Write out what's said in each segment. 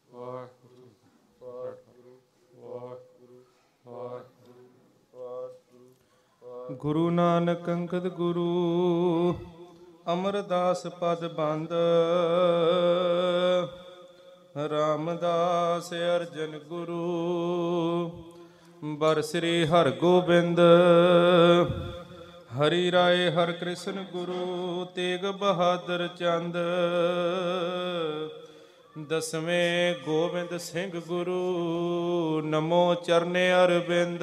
ਵਾਹਿਗੁਰੂ ਵਾਹਿਗੁਰੂ ਵਾਹਿਗੁਰੂ ਵਾਹਿਗੁਰੂ ਵਾਹਿਗੁਰੂ। ਗੁਰੂ ਨਾਨਕ ਅੰਗਦ ਗੁਰੂ ਅਮਰਦਾਸ ਪਦ ਬੰਦ, ਰਾਮਦਾਸ ਅਰਜਨ ਗੁਰੂ ਬਰ ਸ੍ਰੀ ਹਰਗੋਬਿੰਦ। ਹਰੀ ਰਾਏ ਹਰਿ ਕ੍ਰਿਸ਼ਨ ਗੁਰੂ ਤੇਗ ਬਹਾਦਰ ਚੰਦ। ਦਸਵੇਂ ਗੋਬਿੰਦ ਸਿੰਘ ਗੁਰੂ ਨਮੋ ਚਰਨੇ ਅਰਬਿੰਦ।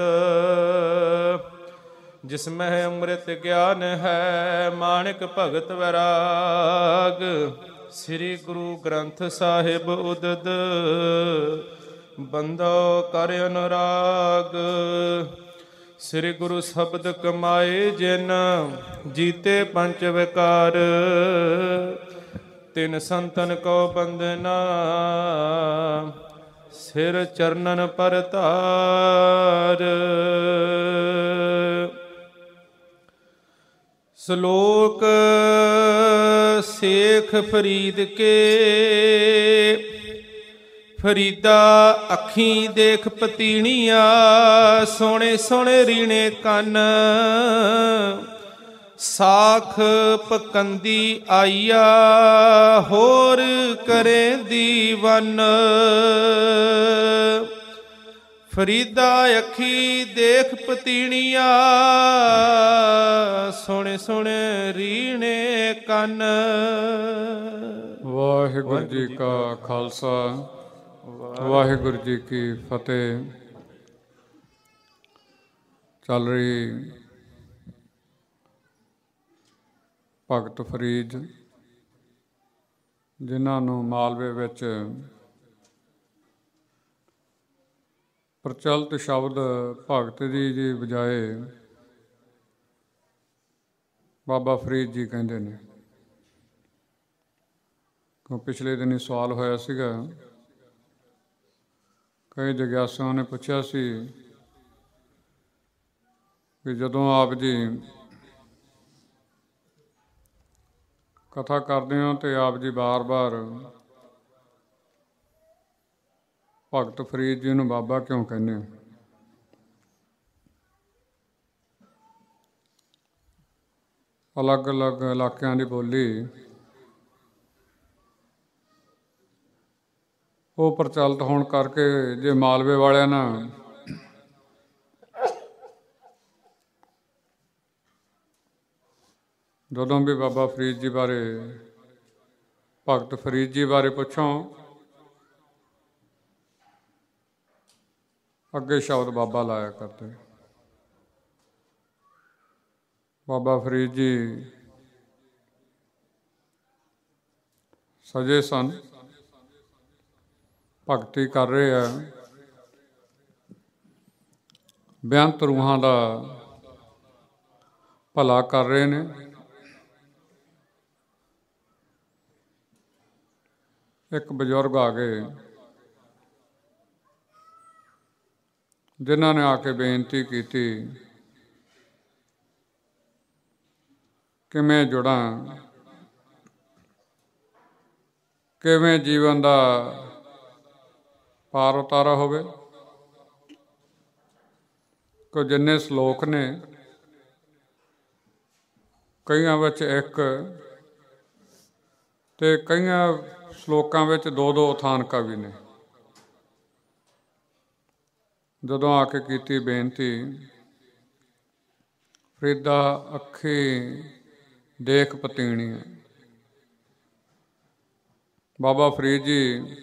ਜਿਸ ਮਹਿ ਅੰਮ੍ਰਿਤ ਗਿਆਨ ਹੈ ਮਾਣਿਕ ਭਗਤ ਵੈਰਾਗ। ਸ੍ਰੀ ਗੁਰੂ ਗ੍ਰੰਥ ਸਾਹਿਬ ਉਦਦ ਬੰਦੋ ਕਰ ਅਨੁਰਾਗ। ਸ੍ਰੀ ਗੁਰੂ ਸ਼ਬਦ ਕਮਾਏ ਜਿਨ ਜੀਤੇ ਪੰਚ ਵਿਕਾਰ। ਤਿਨ ਸੰਤਨ ਕੋ ਬੰਦਨਾ ਸਿਰ ਚਰਨਨ ਪਰ ਧਾਰ। ਸ਼ਲੋਕ ਸੇਖ ਫਰੀਦ ਕੇ। ਫਰੀਦਾ ਅੱਖੀਂ ਦੇਖ ਪਤੀਣੀਆਂ ਸੋਹਣੇ ਸੋਹਣੇ ਰੀਣੇ ਕੰਨ। ਸਾਖ ਪਕੰਦੀ ਆਈਆ ਹੋਰ ਕਰੇ ਦੀਵਨ। ਫਰੀਦਾ ਅੱਖੀ ਦੇਖ ਪਤੀਣੀਆਂ ਸੋਹਣੇ ਸੋਹਣੇ ਰੀਣੇ ਕੰਨ। ਵਾਹਿਗੁਰੂ ਜੀ ਕਾ ਖਾਲਸਾ ਵਾਹਿਗੁਰੂ ਜੀ ਕੀ ਫਤਿਹ। ਚੱਲ ਰਹੀ ਭਗਤ ਫਰੀਦ, ਜਿਨ੍ਹਾਂ ਨੂੰ ਮਾਲਵੇ ਵਿੱਚ ਪ੍ਰਚਲਿਤ ਸ਼ਬਦ ਭਗਤ ਦੀ ਬਜਾਏ ਬਾਬਾ ਫਰੀਦ ਜੀ ਕਹਿੰਦੇ ਨੇ। ਕਿਉਂ ਪਿਛਲੇ ਦਿਨ ਸਵਾਲ ਹੋਇਆ ਸੀਗਾ, ਕਈ ਜਗਿਆਸੂਆਂ ਨੇ ਪੁੱਛਿਆ ਸੀ ਕਿ ਜਦੋਂ ਆਪ ਜੀ ਕਥਾ ਕਰਦੇ ਹੋ ਤੇ ਆਪ ਜੀ ਬਾਰ-ਬਾਰ ਭਗਤ ਫਰੀਦ ਜੀ ਨੂੰ ਬਾਬਾ ਕਿਉਂ ਕਹਿੰਦੇ ਹੋ? ਅਲੱਗ-ਅਲੱਗ ਇਲਾਕਿਆਂ ਦੀ ਬੋਲੀ ਉਹ ਪ੍ਰਚਲਿਤ ਹੋਣ ਕਰਕੇ ਜੇ ਮਾਲਵੇ ਵਾਲਿਆਂ ਨਾਲ ਜਦੋਂ ਵੀ ਬਾਬਾ ਫਰੀਦ ਜੀ ਬਾਰੇ, ਭਗਤ ਫਰੀਦ ਜੀ ਬਾਰੇ ਪੁੱਛੋ, ਅੱਗੇ ਸ਼ਬਦ ਬਾਬਾ ਲਾਇਆ ਕਰਦੇ। ਬਾਬਾ ਫਰੀਦ ਜੀ ਸਜੇ ਸਨ, ਭਗਤੀ ਕਰ ਰਹੇ ਆ, ਬੇਅੰਤ ਰੂਹਾਂ ਦਾ ਭਲਾ ਕਰ ਰਹੇ ਨੇ। ਇੱਕ ਬਜ਼ੁਰਗ ਆ ਗਏ ਜਿਨ੍ਹਾਂ ਨੇ ਆ ਕੇ ਬੇਨਤੀ ਕੀਤੀ, ਕਿਵੇਂ ਜੁੜਾਂ, ਕਿਵੇਂ ਜੀਵਨ ਦਾ ਪਾਰ ਉਤਾਰਾ ਹੋਵੇ। ਕੋ ਜਿੰਨੇ ਸ਼ਲੋਕ ਨੇ, ਕਈਆਂ ਵਿੱਚ ਇੱਕ ਤੇ ਕਈਆਂ ਸ਼ਲੋਕਾਂ ਵਿੱਚ ਦੋ ਥਾਨਕਾਂ ਵੀ ਨੇ। ਜਦੋਂ ਆ ਕੇ ਕੀਤੀ ਬੇਨਤੀ, ਫਰੀਦਾ ਅੱਖੀ ਦੇਖ ਪਤੀਣੀਆਂ। ਬਾਬਾ ਫਰੀਦ ਜੀ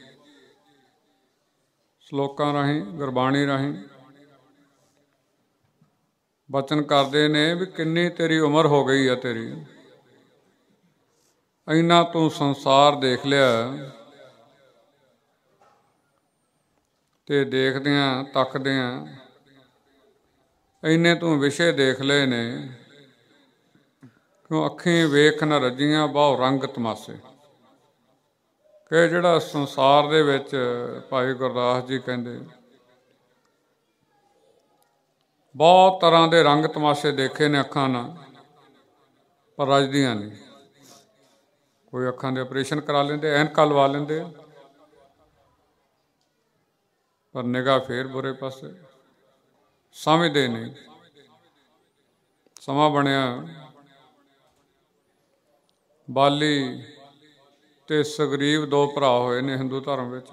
ਸ਼ਲੋਕਾਂ ਰਾਹੀਂ, ਗੁਰਬਾਣੀ ਰਾਹੀਂ ਬਚਨ ਕਰਦੇ ਨੇ ਵੀ ਕਿੰਨੀ ਤੇਰੀ ਉਮਰ ਹੋ ਗਈ ਆ, ਤੇਰੀ ਇੰਨਾ ਤੂੰ ਸੰਸਾਰ ਦੇਖ ਲਿਆ ਤੇ ਦੇਖਦਿਆਂ ਤੱਕਦਿਆਂ ਇੰਨੇ ਤੂੰ ਵਿਸ਼ੇ ਦੇਖ ਲਏ ਨੇ। ਕਿਉਂ ਅੱਖੀਂ ਵੇਖ ਨ ਰੱਜੀਆਂ ਬਹੁ ਰੰਗ ਤਮਾਸੇ। ਕਿ ਜਿਹੜਾ ਸੰਸਾਰ ਦੇ ਵਿੱਚ, ਭਾਈ ਗੁਰਦਾਸ ਜੀ ਕਹਿੰਦੇ, ਬਹੁਤ ਤਰ੍ਹਾਂ ਦੇ ਰੰਗ ਤਮਾਸ਼ੇ ਦੇਖੇ ਨੇ ਅੱਖਾਂ ਨਾਲ, ਪਰ ਰੱਜਦੀਆਂ ਨਹੀਂ। ਕੋਈ ਅੱਖਾਂ ਦੇ ਆਪਰੇਸ਼ਨ ਕਰਾ ਲੈਂਦੇ, ਐਨਕਾਂ ਲਵਾ ਲੈਂਦੇ, ਪਰ ਨਿਗਾਹ ਫੇਰ ਬੁਰੇ ਪਾਸੇ, ਸਮਝਦੇ ਨਹੀਂ। ਸਮਾਂ ਬਣਿਆ ਬਾਲੀ ਤੇ ਸੁਗਰੀਵ ਦੋ ਭਰਾ ਹੋਏ ਨੇ ਹਿੰਦੂ ਧਰਮ ਵਿੱਚ।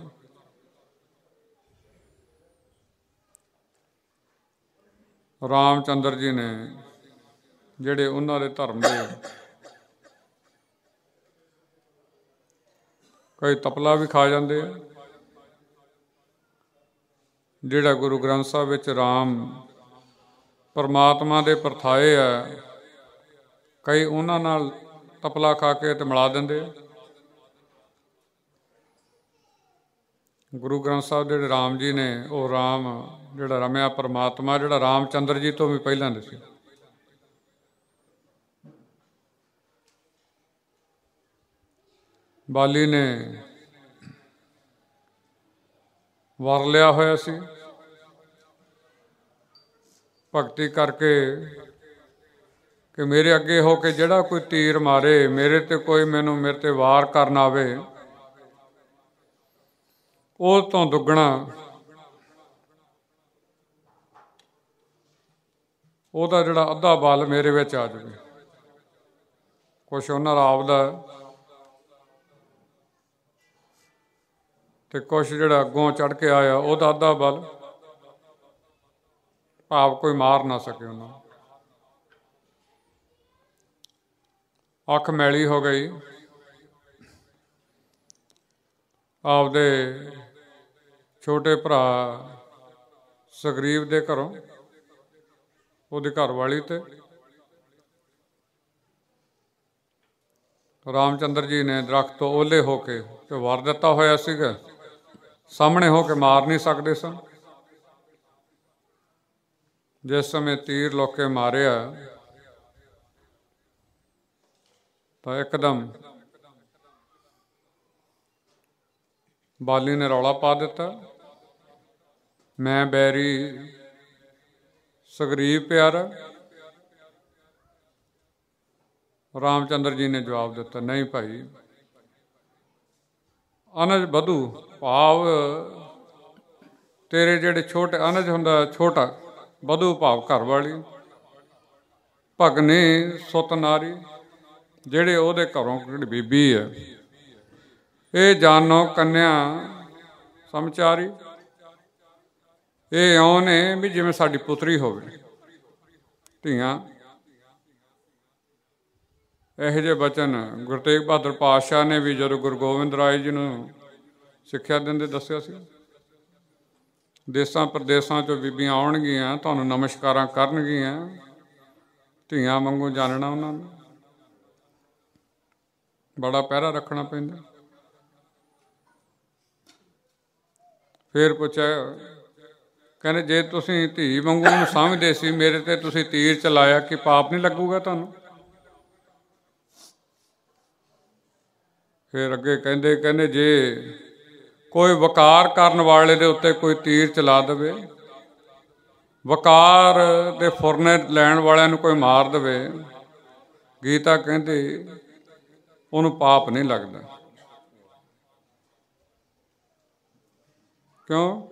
ਰਾਮ ਚੰਦਰ ਜੀ ਨੇ ਜਿਹੜੇ ਉਹਨਾਂ ਦੇ ਧਰਮ ਦੇ ਕਈ ਤਪਲਾ ਵੀ ਖਾ ਜਾਂਦੇ ਆ। ਜਿਹੜਾ ਗੁਰੂ ਗ੍ਰੰਥ ਸਾਹਿਬ ਵਿੱਚ ਰਾਮ ਪਰਮਾਤਮਾ ਦੇ ਪਰਥਾਏ ਆ, ਕਈ ਉਹਨਾਂ ਨਾਲ ਤਪਲਾ ਖਾ ਕੇ ਤੇ ਮਿਲਾ ਦਿੰਦੇ ਆ। ਗੁਰੂ ਗ੍ਰੰਥ ਸਾਹਿਬ ਜਿਹੜੇ ਰਾਮ ਜੀ ਨੇ, ਉਹ ਰਾਮ ਜਿਹੜਾ ਰਮਿਆ ਪਰਮਾਤਮਾ, ਜਿਹੜਾ ਰਾਮ ਚੰਦਰ ਜੀ ਤੋਂ ਵੀ ਪਹਿਲਾਂ ਦੇ ਸੀ। ਬਾਲੀ ਨੇ ਵਰ ਲਿਆ ਹੋਇਆ ਸੀ ਭਗਤੀ ਕਰਕੇ ਕਿ ਮੇਰੇ ਅੱਗੇ ਹੋ ਕੇ ਜਿਹੜਾ ਕੋਈ ਤੀਰ ਮਾਰੇ, ਮੇਰੇ ਤੇ ਕੋਈ ਮੇਰੇ ਤੇ ਵਾਰ ਕਰਨ ਆਵੇ, ਉਹ ਤੋਂ ਦੁੱਗਣਾ ਉਹਦਾ ਜਿਹੜਾ ਅੱਧਾ ਬਲ ਮੇਰੇ ਵਿੱਚ ਆ ਜਾਵੇ। ਕੁਛ ਉਹਨਾਂ ਦਾ ਆਪਦਾ ਤੇ ਕੁਛ ਜਿਹੜਾ ਅੱਗੋਂ ਚੜ੍ਹ ਕੇ ਆਇਆ ਉਹਦਾ ਅੱਧਾ ਬਲ, ਭਾਵ ਕੋਈ ਮਾਰ ਨਾ ਸਕੇ ਉਹਨਾਂ ਨੂੰ। ਅੱਖ ਮੈਲੀ ਹੋ ਗਈ ਆਪਦੇ ਛੋਟੇ ਭਰਾ ਸੁਗਰੀਵ ਦੇ ਘਰੋਂ, ਉਹਦੀ ਘਰਵਾਲੀ ਤੇ। ਰਾਮ ਚੰਦਰ ਜੀ ਨੇ ਦਰਖਤ ਤੋਂ ਓਹਲੇ ਹੋ ਕੇ ਤੇ ਵਰ ਦਿੱਤਾ ਹੋਇਆ ਸੀਗਾ, ਸਾਹਮਣੇ ਹੋ ਕੇ ਮਾਰ ਨਹੀਂ ਸਕਦੇ ਸਨ। ਜਿਸ ਸਮੇਂ ਤੀਰ ਲੋਕੇ ਮਾਰਿਆ ਤਾਂ ਇੱਕਦਮ ਬਾਲੀ ਨੇ ਰੌਲਾ ਪਾ ਦਿੱਤਾ, ਮੈਂ ਬੈਰੀ ਸੁਗਰੀਵ ਪਿਆਰਾ। ਰਾਮ ਚੰਦਰ ਜੀ ਨੇ ਜਵਾਬ ਦਿੱਤਾ, ਨਹੀਂ ਭਾਈ, ਅਨਜ ਵਧੂ, ਭਾਵ ਤੇਰੇ ਜਿਹੜੇ ਛੋਟੇ, ਅਨਜ ਹੁੰਦਾ ਛੋਟਾ, ਵਧੂ ਭਾਵ ਘਰ ਵਾਲੀ, ਭਗਨੀ ਸੁਤ ਨਾਰੀ, ਜਿਹੜੇ ਉਹਦੇ ਘਰੋਂ ਜਿਹੜੀ ਬੀਬੀ ਹੈ, ਇਹ ਜਾਨੋ ਕੰਨਿਆ ਸਮਚਾਰੀ, ਇਹ ਇਉਂ ਨੇ ਵੀ ਜਿਵੇਂ ਸਾਡੀ ਪੁੱਤਰੀ ਹੋਵੇ। ਧੀਆਂ ਇਹੋ ਜਿਹੇ ਬਚਨ ਗੁਰੂ ਤੇਗ ਬਹਾਦਰ ਪਾਤਸ਼ਾਹ ਨੇ ਵੀ ਜਦੋਂ ਗੁਰੂ ਗੋਬਿੰਦ ਰਾਏ ਜੀ ਨੂੰ ਸਿੱਖਿਆ ਦਿੰਦੇ ਦੱਸਿਆ ਸੀ, ਦੇਸਾਂ ਪ੍ਰਦੇਸਾਂ 'ਚੋਂ ਬੀਬੀਆਂ ਆਉਣਗੀਆਂ, ਤੁਹਾਨੂੰ ਨਮਸਕਾਰਾਂ ਕਰਨਗੀਆਂ, ਧੀਆਂ ਵਾਂਗੂ ਜਾਣਨਾ ਉਹਨਾਂ ਨੂੰ। ਬੜਾ ਪਹਿਰਾ ਰੱਖਣਾ ਪੈਂਦਾ। ਫਿਰ ਪੁੱਛਿਆ, ਕਹਿੰਦੇ ਜੇ ਤੁਸੀਂ ਧੀ ਵਾਂਗੂ ਉਹਨੂੰ ਸਮਝਦੇ ਸੀ, ਮੇਰੇ ਤੇ ਤੁਸੀਂ ਤੀਰ ਚਲਾਇਆ, ਕਿ ਪਾਪ ਨਹੀਂ ਲੱਗੂਗਾ ਤੁਹਾਨੂੰ? ਫਿਰ ਅੱਗੇ ਕਹਿੰਦੇ ਜੇ ਕੋਈ ਵਕਾਰ ਕਰਨ ਵਾਲੇ ਦੇ ਉੱਤੇ ਕੋਈ ਤੀਰ ਚਲਾ ਦੇਵੇ, ਵਕਾਰ ਦੇ ਫੁਰਨੇ ਲੈਣ ਵਾਲਿਆਂ ਨੂੰ ਕੋਈ ਮਾਰ ਦੇਵੇ, ਗੀਤਾ ਕਹਿੰਦੇ ਉਹਨੂੰ ਪਾਪ ਨਹੀਂ ਲੱਗਦਾ। ਕਿਉਂ?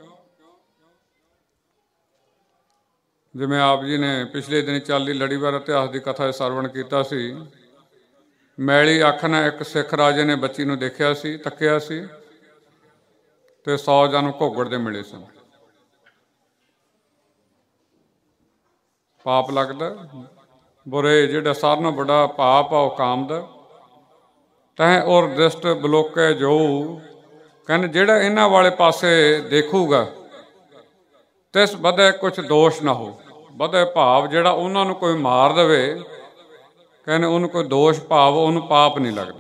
ਜਿਵੇਂ ਆਪ ਜੀ ਨੇ ਪਿਛਲੇ ਦਿਨ ਚੱਲਦੀ ਲੜੀਵਾਰ ਇਤਿਹਾਸ ਦੀ ਕਥਾ ਸਰਵਣ ਕੀਤਾ ਸੀ, ਮੈਲੀ ਅੱਖ ਨਾਲ ਇੱਕ ਸਿੱਖ ਰਾਜੇ ਨੇ ਬੱਚੀ ਨੂੰ ਦੇਖਿਆ ਸੀ, ਤੱਕਿਆ ਸੀ, ਤੇ 100 ਜਨ ਘੋਗੜ ਦੇ ਮਿਲੇ ਸਨ। ਪਾਪ ਲੱਗਦਾ। ਬੁਰੇ ਜਿਹੜਾ ਸਾਰਿਆਂ ਨਾਲੋਂ ਵੱਡਾ ਪਾਪ ਆ ਉਹ ਕਾਮ ਦਾ। ਤੈਂ ਔਰ ਦ੍ਰਿਸ਼ਟ ਬਲੋਕੇ ਜੋ, ਕਹਿੰਦੇ ਜਿਹੜਾ ਇਹਨਾਂ ਵਾਲੇ ਪਾਸੇ ਦੇਖੂਗਾ ਤਿਸ ਵਧੇ ਕੁਛ ਦੋਸ਼ ਨਾ ਹੋ। ਵਧੇ ਭਾਵ ਜਿਹੜਾ ਉਹਨਾਂ ਨੂੰ ਕੋਈ ਮਾਰ ਦੇਵੇ, ਕਹਿੰਦੇ ਉਹਨੂੰ ਕੋਈ ਦੋਸ਼ ਭਾਵ ਉਹਨੂੰ ਪਾਪ ਨਹੀਂ ਲੱਗਦਾ।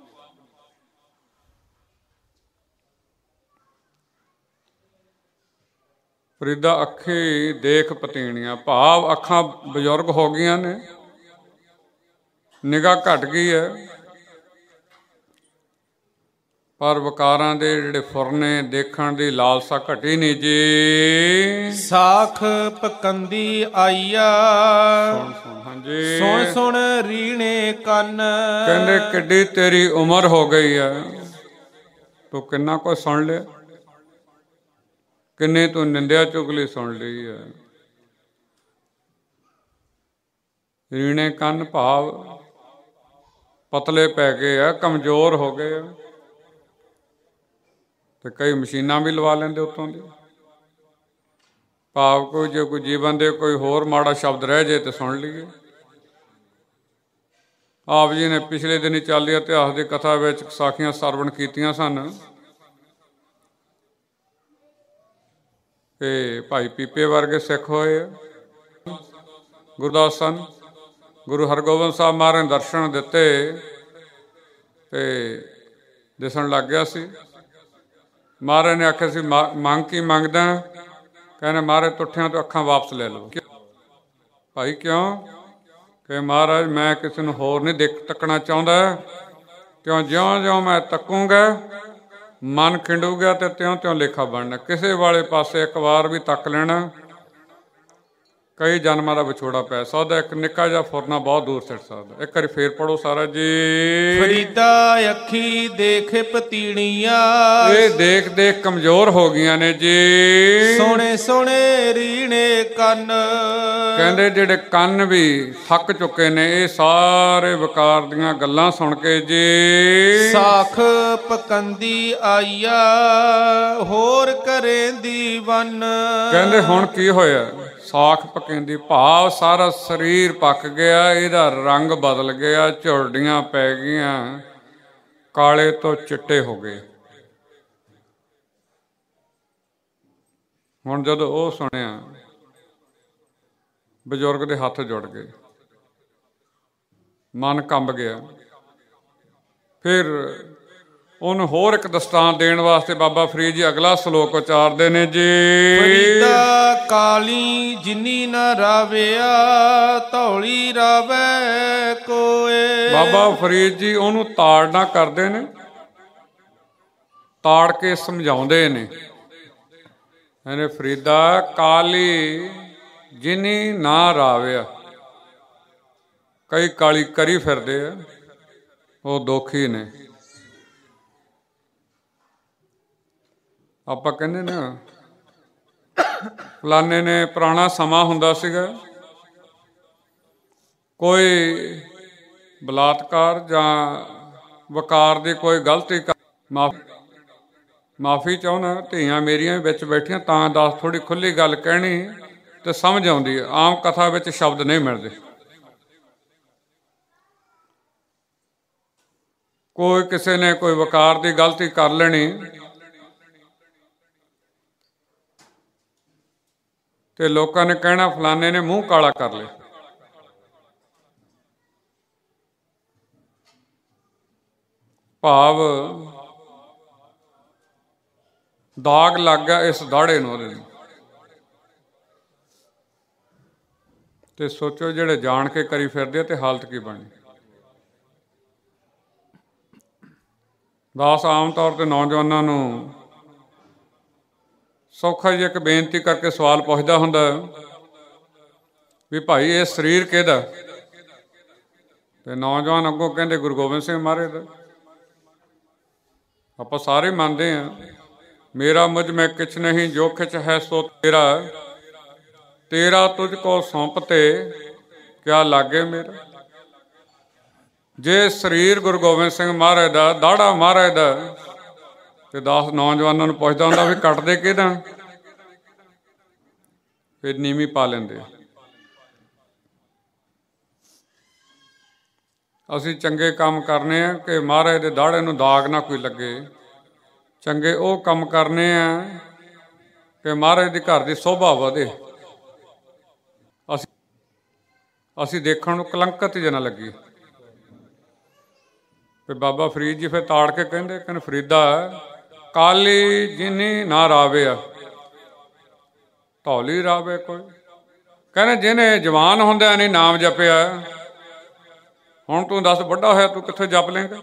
ਫਰੀਦਾ ਅੱਖੀ ਦੇਖ ਪਤੀਣੀਆਂ, ਭਾਵ ਅੱਖਾਂ ਬਜ਼ੁਰਗ ਹੋ ਗਈਆਂ ਨੇ, ਨਿਗਾਹ ਘਟ ਗਈ ਹੈ, ਪਰ ਵਕਾਰਾਂ ਦੇ ਜਿਹੜੇ ਫੁਰਨੇ ਦੇਖਣ ਦੀ ਲਾਲਸਾ ਘਟੀ ਨਹੀਂ ਜੀ। ਸਾਖ ਪਕੰਦੀ ਆਈਆ, ਹਾਂਜੀ ਸੁਣ ਸੁਣ ਰੀਣੇ ਕੰਨ, ਕਹਿੰਦੇ ਕਿੱਡੀ ਤੇਰੀ ਉਮਰ ਹੋ ਗਈ ਹੈ, ਤੂੰ ਕਿੰਨਾ ਕੁਝ ਸੁਣ ਲਿਆ। ਕਿੰਨੇ ਤੂੰ ਨਿੰਦਿਆ ਚੁਗਲੀ ਸੁਣ ਲਈ ਹੈ। ਰੀਣੇ ਕੰਨ ਭਾਵ ਪਤਲੇ ਪੈ ਗਏ ਆ, ਕਮਜ਼ੋਰ ਹੋ ਗਏ ਆ, ਤੇ ਕਈ ਮਸ਼ੀਨਾਂ ਵੀ ਲਵਾ ਲੈਂਦੇ ਉੱਤੋਂ ਦੀ। ਭਾਵ ਕੋਈ ਜੇ ਕੋਈ ਜੀਵਨ ਦੇ ਕੋਈ ਹੋਰ ਮਾੜਾ ਸ਼ਬਦ ਰਹਿ ਜੇ ਤੇ ਸੁਣ ਲਈਏ। ਆਪ ਜੀ ਨੇ ਪਿਛਲੇ ਦਿਨੀ ਚੱਲਦੀ ਇਤਿਹਾਸ ਦੀ ਕਥਾ ਵਿੱਚ ਸਾਖੀਆਂ ਸਰਵਣ ਕੀਤੀਆਂ ਸਨ ਕਿ ਭਾਈ ਪੀਪੇ ਵਰਗੇ ਸਿੱਖ ਹੋਏ ਆ, ਗੁਰਦਾਸ ਸਨ। ਗੁਰੂ ਹਰਗੋਬਿੰਦ ਸਾਹਿਬ ਮਹਾਰਾਜ ਨੇ ਦਰਸ਼ਨ ਦਿੱਤੇ ਤੇ ਦਿਸਣ ਲੱਗ ਗਿਆ ਸੀ। ਮਹਾਰਾਜ ਨੇ ਆਖਿਆ ਸੀ ਮੰਗ ਕੀ ਮੰਗਦਾ? ਕਹਿੰਦੇ ਮਹਾਰਾਜ ਤੁੱਠਿਆਂ ਤੋਂ ਅੱਖਾਂ ਵਾਪਸ ਲੈ ਲਓ। ਭਾਈ ਕਿਉਂ? ਕਿ ਮਹਾਰਾਜ ਮੈਂ ਕਿਸੇ ਨੂੰ ਹੋਰ ਨਹੀਂ ਤੱਕਣਾ ਚਾਹੁੰਦਾ, ਕਿਉਂ ਜਿਉਂ-ਜਿਉਂ ਮੈਂ ਤੱਕੂੰਗਾ ਮਨ ਖਿੰਡੂਗਾ ਤੇ ਤਿਉਂ-ਤਿਉਂ ਲੇਖਾ ਬਣਨਾ। ਕਿਸੇ ਵਾਲੇ ਪਾਸੇ ਇੱਕ ਵਾਰ ਵੀ ਤੱਕ ਲੈਣਾ ਕਈ ਜਨਮਾਂ ਦਾ ਵਿਛੋੜਾ ਪੈ ਸਕਦਾ। ਇੱਕ ਨਿੱਕਾ ਜਿਹਾ ਫੁਰਨਾ ਬਹੁਤ ਦੂਰ ਸਿੱਟ ਸਕਦਾ। ਇੱਕ ਵਾਰੀ ਫੇਰ ਪੜੋ ਸਾਰਾ ਜੀ। ਫਰੀਦਾ ਅੱਖੀ ਦੇਖ ਪਤੀਣੀਆਂ, ਇਹ ਦੇਖ ਦੇਖ ਕਮਜ਼ੋਰ ਹੋ ਗਈਆਂ ਨੇ ਜੀ। ਸੋਹਣੇ ਸੋਹਣੇ ਰੀਣੇ ਕੰਨ, ਕਹਿੰਦੇ ਜਿਹੜੇ ਕੰਨ ਵੀ ਥੱਕ ਚੁੱਕੇ ਨੇ ਇਹ ਸਾਰੇ ਵਿਕਾਰ ਦੀਆਂ ਗੱਲਾਂ ਸੁਣ ਕੇ ਜੀ। ਸਾਖ ਪਕੰਦੀ ਆਈਆ ਹੋਰ ਕਰੇ ਦੀਵਨ, ਕਹਿੰਦੇ ਹੁਣ ਕੀ ਹੋਇਆ? ਸਾਖ ਪਕੰਦੀ ਭਾਵ ਸਾਰਾ ਸਰੀਰ ਪੱਕ ਗਿਆ, ਇਹਦਾ ਰੰਗ ਬਦਲ ਗਿਆ, ਝੁਰੜੀਆਂ ਪੈ ਗਈਆਂ, ਕਾਲੇ ਤੋਂ ਚਿੱਟੇ ਹੋ ਗਏ। ਹੁਣ ਜਦੋਂ ਉਹ ਸੁਣਿਆ ਬਜ਼ੁਰਗ ਦੇ ਹੱਥ ਜੁੜ ਗਏ, ਮਨ ਕੰਬ ਗਿਆ। ਫਿਰ ਉਹਨੂੰ ਹੋਰ ਇੱਕ ਦਸਤਾਨ ਦੇਣ ਵਾਸਤੇ ਬਾਬਾ ਫਰੀਦ ਜੀ ਅਗਲਾ ਸ਼ਲੋਕ ਉਚਾਰਦੇ ਨੇ ਜੀ। ਫਰੀਦਾ ਕਾਲੀ ਜਿਨੀ ਨਾ ਰਾਵਿਆ, ਧੌਲੀ ਰਾਵੈ ਕੋਏ। ਬਾਬਾ ਫਰੀਦ ਜੀ ਉਹਨੂੰ ਤਾੜਨਾ ਕਰਦੇ ਨੇ, ਤਾੜ ਕੇ ਸਮਝਾਉਂਦੇ ਨੇ। ਇਹਨੇ ਫਰੀਦਾ ਕਾਲੀ ਜਿਨੀ ਨਾ ਰਾਵਿਆ, ਕਈ ਕਾਲੀ ਕਰੀ ਫਿਰਦੇ ਆ, ਉਹ ਦੋਖੀ ਨੇ। ਆਪਾਂ ਕਹਿੰਦੇ ਨਾ ਫਲਾਣੇ ਨੇ, ਪੁਰਾਣਾ ਸਮਾਂ ਹੁੰਦਾ ਸੀਗਾ, ਕੋਈ ਬਲਾਤਕਾਰ ਜਾਂ ਵਕਾਰ ਦੀ ਕੋਈ ਗਲਤੀ ਮਾਫੀ ਚਾਹੁੰਦਾ। ਧੀਆਂ ਮੇਰੀਆਂ ਵਿੱਚ ਬੈਠੀਆਂ ਤਾਂ ਦੱਸ, ਥੋੜ੍ਹੀ ਖੁੱਲ੍ਹੀ ਗੱਲ ਕਹਿਣੀ ਤੇ ਸਮਝ ਆਉਂਦੀ ਹੈ। ਆਮ ਕਥਾ ਵਿੱਚ ਸ਼ਬਦ ਨਹੀਂ ਮਿਲਦੇ। ਕੋਈ ਕਿਸੇ ਨੇ ਕੋਈ ਵਕਾਰ ਦੀ ਗਲਤੀ ਕਰ ਲੈਣੀ ਤੇ ਲੋਕਾਂ ਨੇ ਕਹਿਣਾ ਫਲਾਣੇ ਨੇ ਮੂੰਹ ਕਾਲਾ ਕਰ ਲਿਆ। ਭਾਵ ਦਾਗ ਲੱਗ ਗਿਆ ਇਸ ਦਾੜੇ ਨੂੰ, ਉਹਦੇ ਨੂੰ। ਤੇ ਸੋਚੋ ਜਿਹੜੇ ਜਾਣ ਕੇ ਕਰੀ ਫਿਰਦੇ ਤੇ ਹਾਲਤ ਕੀ ਬਣੀ। ਦਾਸ ਆਮ ਤੌਰ ਤੇ ਨੌਜਵਾਨਾਂ ਨੂੰ ਸੌਖਾ ਜਿਹੀ ਇੱਕ ਬੇਨਤੀ ਕਰਕੇ ਸਵਾਲ ਪੁੱਛਦਾ ਹੁੰਦਾ ਵੀ ਭਾਈ ਇਹ ਸਰੀਰ ਕਿਹਦਾ? ਤੇ ਨੌਜਵਾਨ ਅੱਗੋਂ ਕਹਿੰਦੇ ਗੁਰੂ ਗੋਬਿੰਦ ਸਿੰਘ ਮਹਾਰਾਜ ਦਾ। ਆਪਾਂ ਸਾਰੇ ਮੰਨਦੇ ਹਾਂ, ਮੇਰਾ ਮੁਝ ਮੈਂ ਕਿਛ ਨਹੀਂ, ਜੋ ਖਿਚ ਹੈ ਸੋ ਤੇਰਾ, ਤੇਰਾ ਤੁਝ ਕੋ ਸੌਂਪ ਤੇ ਕਿਆ ਲਾਗੇ ਮੇਰਾ। ਜੇ ਸਰੀਰ ਗੁਰੂ ਗੋਬਿੰਦ ਸਿੰਘ ਮਹਾਰਾਜ ਦਾ, ਦਾੜਾ ਮਹਾਰਾਜ ਦਾ, ਤੇ 10 ਨੌਜਵਾਨਾਂ ਨੂੰ ਪੁੱਛਦਾ ਹੁੰਦਾ ਵੀ ਕੱਟਦੇ ਕਿਹਦਾ? ਫਿਰ ਨੀਵੀਂ ਪਾ ਲੈਂਦੇ। ਅਸੀਂ ਚੰਗੇ ਕੰਮ ਕਰਨੇ ਆ ਕਿ ਮਹਾਰਾਜ ਦੇ ਦਾੜੇ ਨੂੰ ਦਾਗ ਨਾ ਕੋਈ ਲੱਗੇ। ਚੰਗੇ ਉਹ ਕੰਮ ਕਰਨੇ ਆ ਕਿ ਮਹਾਰਾਜ ਦੇ ਘਰ ਦੀ ਸ਼ੋਭਾ ਵਧੇ, ਅਸੀਂ ਦੇਖਣ ਨੂੰ ਕਲੰਕਤ ਹੀ ਨਾ ਲੱਗੀ। ਫਿਰ ਬਾਬਾ ਫਰੀਦ ਜੀ ਫਿਰ ਤਾੜ ਕੇ ਕਹਿੰਦੇ ਫਰੀਦਾ ਕਾਲੀ ਜਿਨੀ ਨਾ ਰਾਵੇ ਆ, ਧੌਲੀ ਰਾਵੇ ਕੋਈ। ਕਹਿੰਦੇ ਜਿਹਨੇ ਜਵਾਨ ਹੁੰਦਿਆਂ ਨਹੀਂ ਨਾਮ ਜਪਿਆ, ਹੁਣ ਤੂੰ ਦੱਸ ਵੱਡਾ ਹੋਇਆ ਤੂੰ ਕਿੱਥੇ ਜਪ ਲੇਂਗਾ?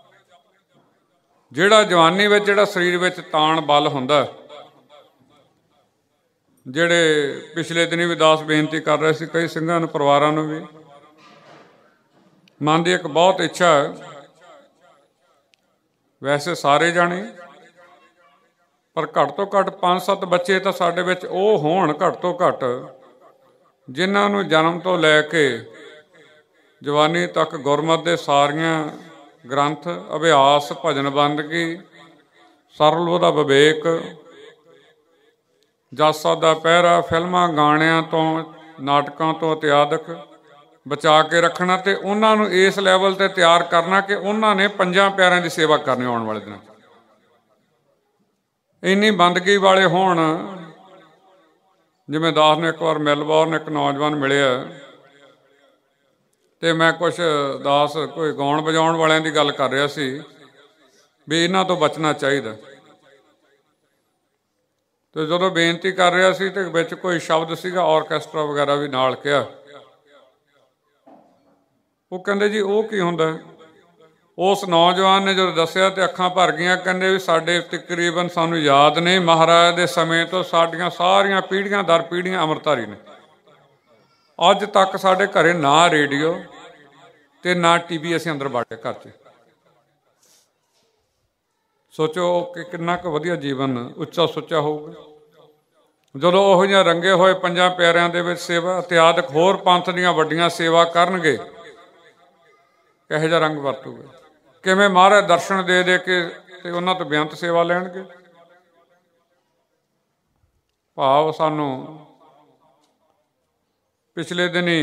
ਜਿਹੜਾ ਜਵਾਨੀ ਵਿੱਚ ਜਿਹੜਾ ਸਰੀਰ ਵਿੱਚ ਤਾਣ ਬਲ ਹੁੰਦਾ, ਜਿਹੜੇ ਪਿਛਲੇ ਦਿਨੀ ਵੀ ਦਾਸ ਬੇਨਤੀ ਕਰ ਰਹੇ ਸੀ ਕਈ ਸਿੰਘਾਂ ਨੂੰ, ਪਰਿਵਾਰਾਂ ਨੂੰ ਵੀ, ਮਨ ਦੀ ਇੱਕ ਬਹੁਤ ਇੱਛਾ ਹੈ, ਵੈਸੇ ਸਾਰੇ ਜਾਣੇ ਪਰ ਘੱਟ ਤੋਂ ਘੱਟ 5-7 ਬੱਚੇ ਤਾਂ ਸਾਡੇ ਵਿੱਚ ਉਹ ਹੋਣ ਘੱਟ ਤੋਂ ਘੱਟ ਜਿਨ੍ਹਾਂ ਨੂੰ ਜਨਮ ਤੋਂ ਲੈ ਕੇ ਜਵਾਨੀ ਤੱਕ ਗੁਰਮਤਿ ਦੇ ਸਾਰੀਆਂ ਗ੍ਰੰਥ, ਅਭਿਆਸ, ਭਜਨ ਬੰਦਗੀ, ਸਰਲ ਉਹਦਾ ਵਿਵੇਕ, ਜਸ ਦਾ ਪਹਿਰਾ, ਫਿਲਮਾਂ, ਗਾਣਿਆਂ ਤੋਂ, ਨਾਟਕਾਂ ਤੋਂ ਇਤਿਆਦਿਕ ਬਚਾ ਕੇ ਰੱਖਣਾ ਅਤੇ ਉਹਨਾਂ ਨੂੰ ਇਸ ਲੈਵਲ 'ਤੇ ਤਿਆਰ ਕਰਨਾ ਕਿ ਉਹਨਾਂ ਨੇ 5 ਪਿਆਰਿਆਂ ਦੀ ਸੇਵਾ ਕਰਨੀ ਆਉਣ ਵਾਲੇ ਦਿਨਾਂ 'ਚ। ਇੰਨੀ ਬੰਦਗੀ ਵਾਲੇ ਹੋਣ। ਜਿਵੇਂ ਦਾਸ ਨੇ ਇੱਕ ਵਾਰ ਮੈਲਬੌਰਨ ਇੱਕ ਨੌਜਵਾਨ ਮਿਲਿਆ ਅਤੇ ਮੈਂ ਕੁਛ ਦਾਸ ਕੋਈ ਗਾਉਣ ਵਜਾਉਣ ਵਾਲਿਆਂ ਦੀ ਗੱਲ ਕਰ ਰਿਹਾ ਸੀ ਵੀ ਇਹਨਾਂ ਤੋਂ ਬਚਣਾ ਚਾਹੀਦਾ। ਅਤੇ ਜਦੋਂ ਬੇਨਤੀ ਕਰ ਰਿਹਾ ਸੀ ਅਤੇ ਵਿੱਚ ਕੋਈ ਸ਼ਬਦ ਸੀਗਾ ਆਰਕੈਸਟਰਾ ਵਗੈਰਾ ਵੀ ਨਾਲ ਕਿਹਾ। ਉਹ ਕਹਿੰਦੇ ਜੀ ਉਹ ਕੀ ਹੁੰਦਾ? ਉਸ ਨੌਜਵਾਨ ਨੇ ਜਦੋਂ ਦੱਸਿਆ ਤੇ ਅੱਖਾਂ ਭਰ ਗਈਆਂ। ਕਹਿੰਦੇ ਵੀ ਸਾਡੇ ਤਕਰੀਬਨ ਸਾਨੂੰ ਯਾਦ ਨਹੀਂ, ਮਹਾਰਾਜ ਦੇ ਸਮੇਂ ਤੋਂ ਸਾਡੀਆਂ ਸਾਰੀਆਂ ਪੀੜ੍ਹੀਆਂ ਦਰ ਪੀੜ੍ਹੀਆਂ ਅੰਮ੍ਰਿਤਧਾਰੀ ਨੇ। ਅੱਜ ਤੱਕ ਸਾਡੇ ਘਰੇ ਨਾ ਰੇਡੀਓ ਅਤੇ ਨਾ TV ਅਸੀਂ ਅੰਦਰ ਬਾਟੇ ਘਰ 'ਚ। ਸੋਚੋ ਕਿ ਕਿੰਨਾ ਕੁ ਵਧੀਆ ਜੀਵਨ ਉੱਚਾ ਸੁੱਚਾ ਹੋਊਗਾ ਜਦੋਂ ਉਹੋ ਜਿਹੀਆਂ ਰੰਗੇ ਹੋਏ 5 ਪਿਆਰਿਆਂ ਦੇ ਵਿੱਚ ਸੇਵਾ ਇਤਿਆਦਿਕ ਹੋਰ ਪੰਥ ਦੀਆਂ ਵੱਡੀਆਂ ਸੇਵਾ ਕਰਨਗੇ। ਕਿਹੋ ਜਿਹਾ ਰੰਗ ਵਰਤੂਗਾ? ਕਿਵੇਂ ਮਹਾਰਾਜ ਦਰਸ਼ਨ ਦੇ ਦੇ ਕੇ ਅਤੇ ਉਹਨਾਂ ਤੋਂ ਬੇਅੰਤ ਸੇਵਾ ਲੈਣਗੇ। ਭਾਵ ਸਾਨੂੰ ਪਿਛਲੇ ਦਿਨੀ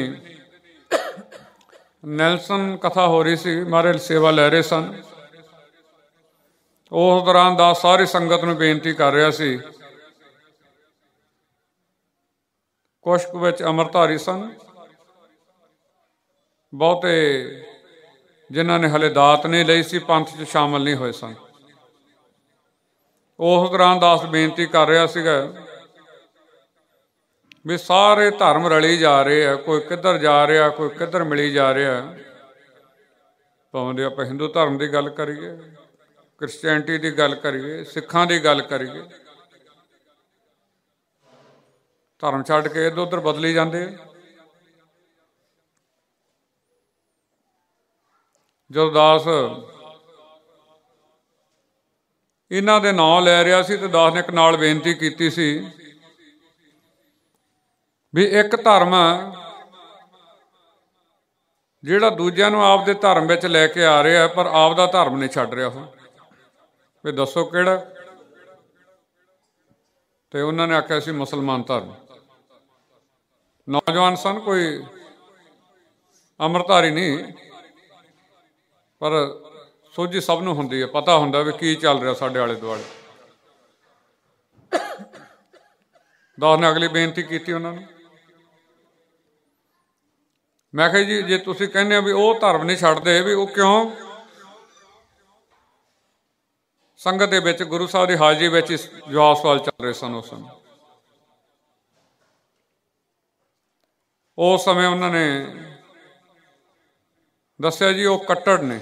ਨੈਲਸਨ ਕਥਾ ਹੋ ਰਹੀ ਸੀ, ਮਹਾਰਾਜ ਸੇਵਾ ਲੈ ਰਹੇ ਸਨ। ਉਸ ਦੌਰਾਨ ਦਾਸ ਸਾਰੀ ਸੰਗਤ ਨੂੰ ਬੇਨਤੀ ਕਰ ਰਿਹਾ ਸੀ। ਕੁਛ ਕੁ ਵਿੱਚ ਅੰਮ੍ਰਿਤਧਾਰੀ ਸਨ, ਬਹੁਤੇ ਜਿਨ੍ਹਾਂ ਨੇ ਹਲੇ ਦਾਤ ਨਹੀਂ ਲਈ ਸੀ ਪੰਥ 'ਚ ਸ਼ਾਮਲ ਨਹੀਂ ਹੋਏ ਸਨ। ਉਸ ਦੌਰਾਨ ਦਾਸ ਬੇਨਤੀ ਕਰ ਰਿਹਾ ਸੀਗਾ ਵੀ ਸਾਰੇ ਧਰਮ ਰਲੀ ਜਾ ਰਹੇ ਆ, ਕੋਈ ਕਿੱਧਰ ਜਾ ਰਿਹਾ, ਕੋਈ ਕਿੱਧਰ ਮਿਲੀ ਜਾ ਰਿਹਾ। ਭਾਵੇਂ ਆਪਾਂ ਹਿੰਦੂ ਧਰਮ ਦੀ ਗੱਲ ਕਰੀਏ, ਕ੍ਰਿਸਚੈਨਿਟੀ ਦੀ ਗੱਲ ਕਰੀਏ, ਸਿੱਖਾਂ ਦੀ ਗੱਲ ਕਰੀਏ, ਧਰਮ ਛੱਡ ਕੇ ਇੱਧਰ ਉੱਧਰ ਬਦਲੀ ਜਾਂਦੇ। ਜਦੋਂ ਦਾਸ ਇਹਨਾਂ ਦੇ ਨਾਂ ਲੈ ਰਿਹਾ ਸੀ ਤੇ ਦਾਸ ਨੇ ਇੱਕ ਨਾਲ ਬੇਨਤੀ ਕੀਤੀ ਸੀ ਵੀ ਇੱਕ ਧਰਮ ਜਿਹੜਾ ਦੂਜਿਆਂ ਨੂੰ ਆਪਦੇ ਧਰਮ ਵਿੱਚ ਲੈ ਕੇ ਆ ਰਿਹਾ ਪਰ ਆਪਦਾ ਧਰਮ ਨਹੀਂ ਛੱਡ ਰਿਹਾ। ਉਹ ਵੀ ਦੱਸੋ ਕਿਹੜਾ? ਤੇ ਉਹਨਾਂ ਨੇ ਆਖਿਆ ਸੀ ਮੁਸਲਮਾਨ ਧਰਮ। ਨੌਜਵਾਨ ਸਨ, ਕੋਈ ਅੰਮ੍ਰਿਤਧਾਰੀ ਨਹੀਂ, ਪਰ ਸੋਝੀ ਸਭ ਨੂੰ ਹੁੰਦੀ ਹੈ, ਪਤਾ ਹੁੰਦਾ ਵੀ ਕੀ ਚੱਲ ਰਿਹਾ ਸਾਡੇ ਆਲੇ ਦੁਆਲੇ। ਦਾਸ ਨੇ ਅਗਲੀ ਬੇਨਤੀ ਕੀਤੀ ਉਹਨਾਂ ਨੂੰ। ਮੈਂ ਕਿਹਾ ਜੀ ਜੇ ਤੁਸੀਂ ਕਹਿੰਦੇ ਹੋ ਵੀ ਉਹ ਧਰਮ ਨਹੀਂ ਛੱਡਦੇ, ਵੀ ਉਹ ਕਿਉਂ? ਸੰਗਤ ਦੇ ਵਿੱਚ ਗੁਰੂ ਸਾਹਿਬ ਦੀ ਹਾਜ਼ਰੀ ਵਿੱਚ ਜਵਾਬ ਸਵਾਲ ਚੱਲ ਰਹੇ ਸਨ। ਉਸ ਸਮੇਂ ਉਹਨਾਂ ਨੇ ਦੱਸਿਆ ਜੀ ਉਹ ਕੱਟੜ ਨੇ।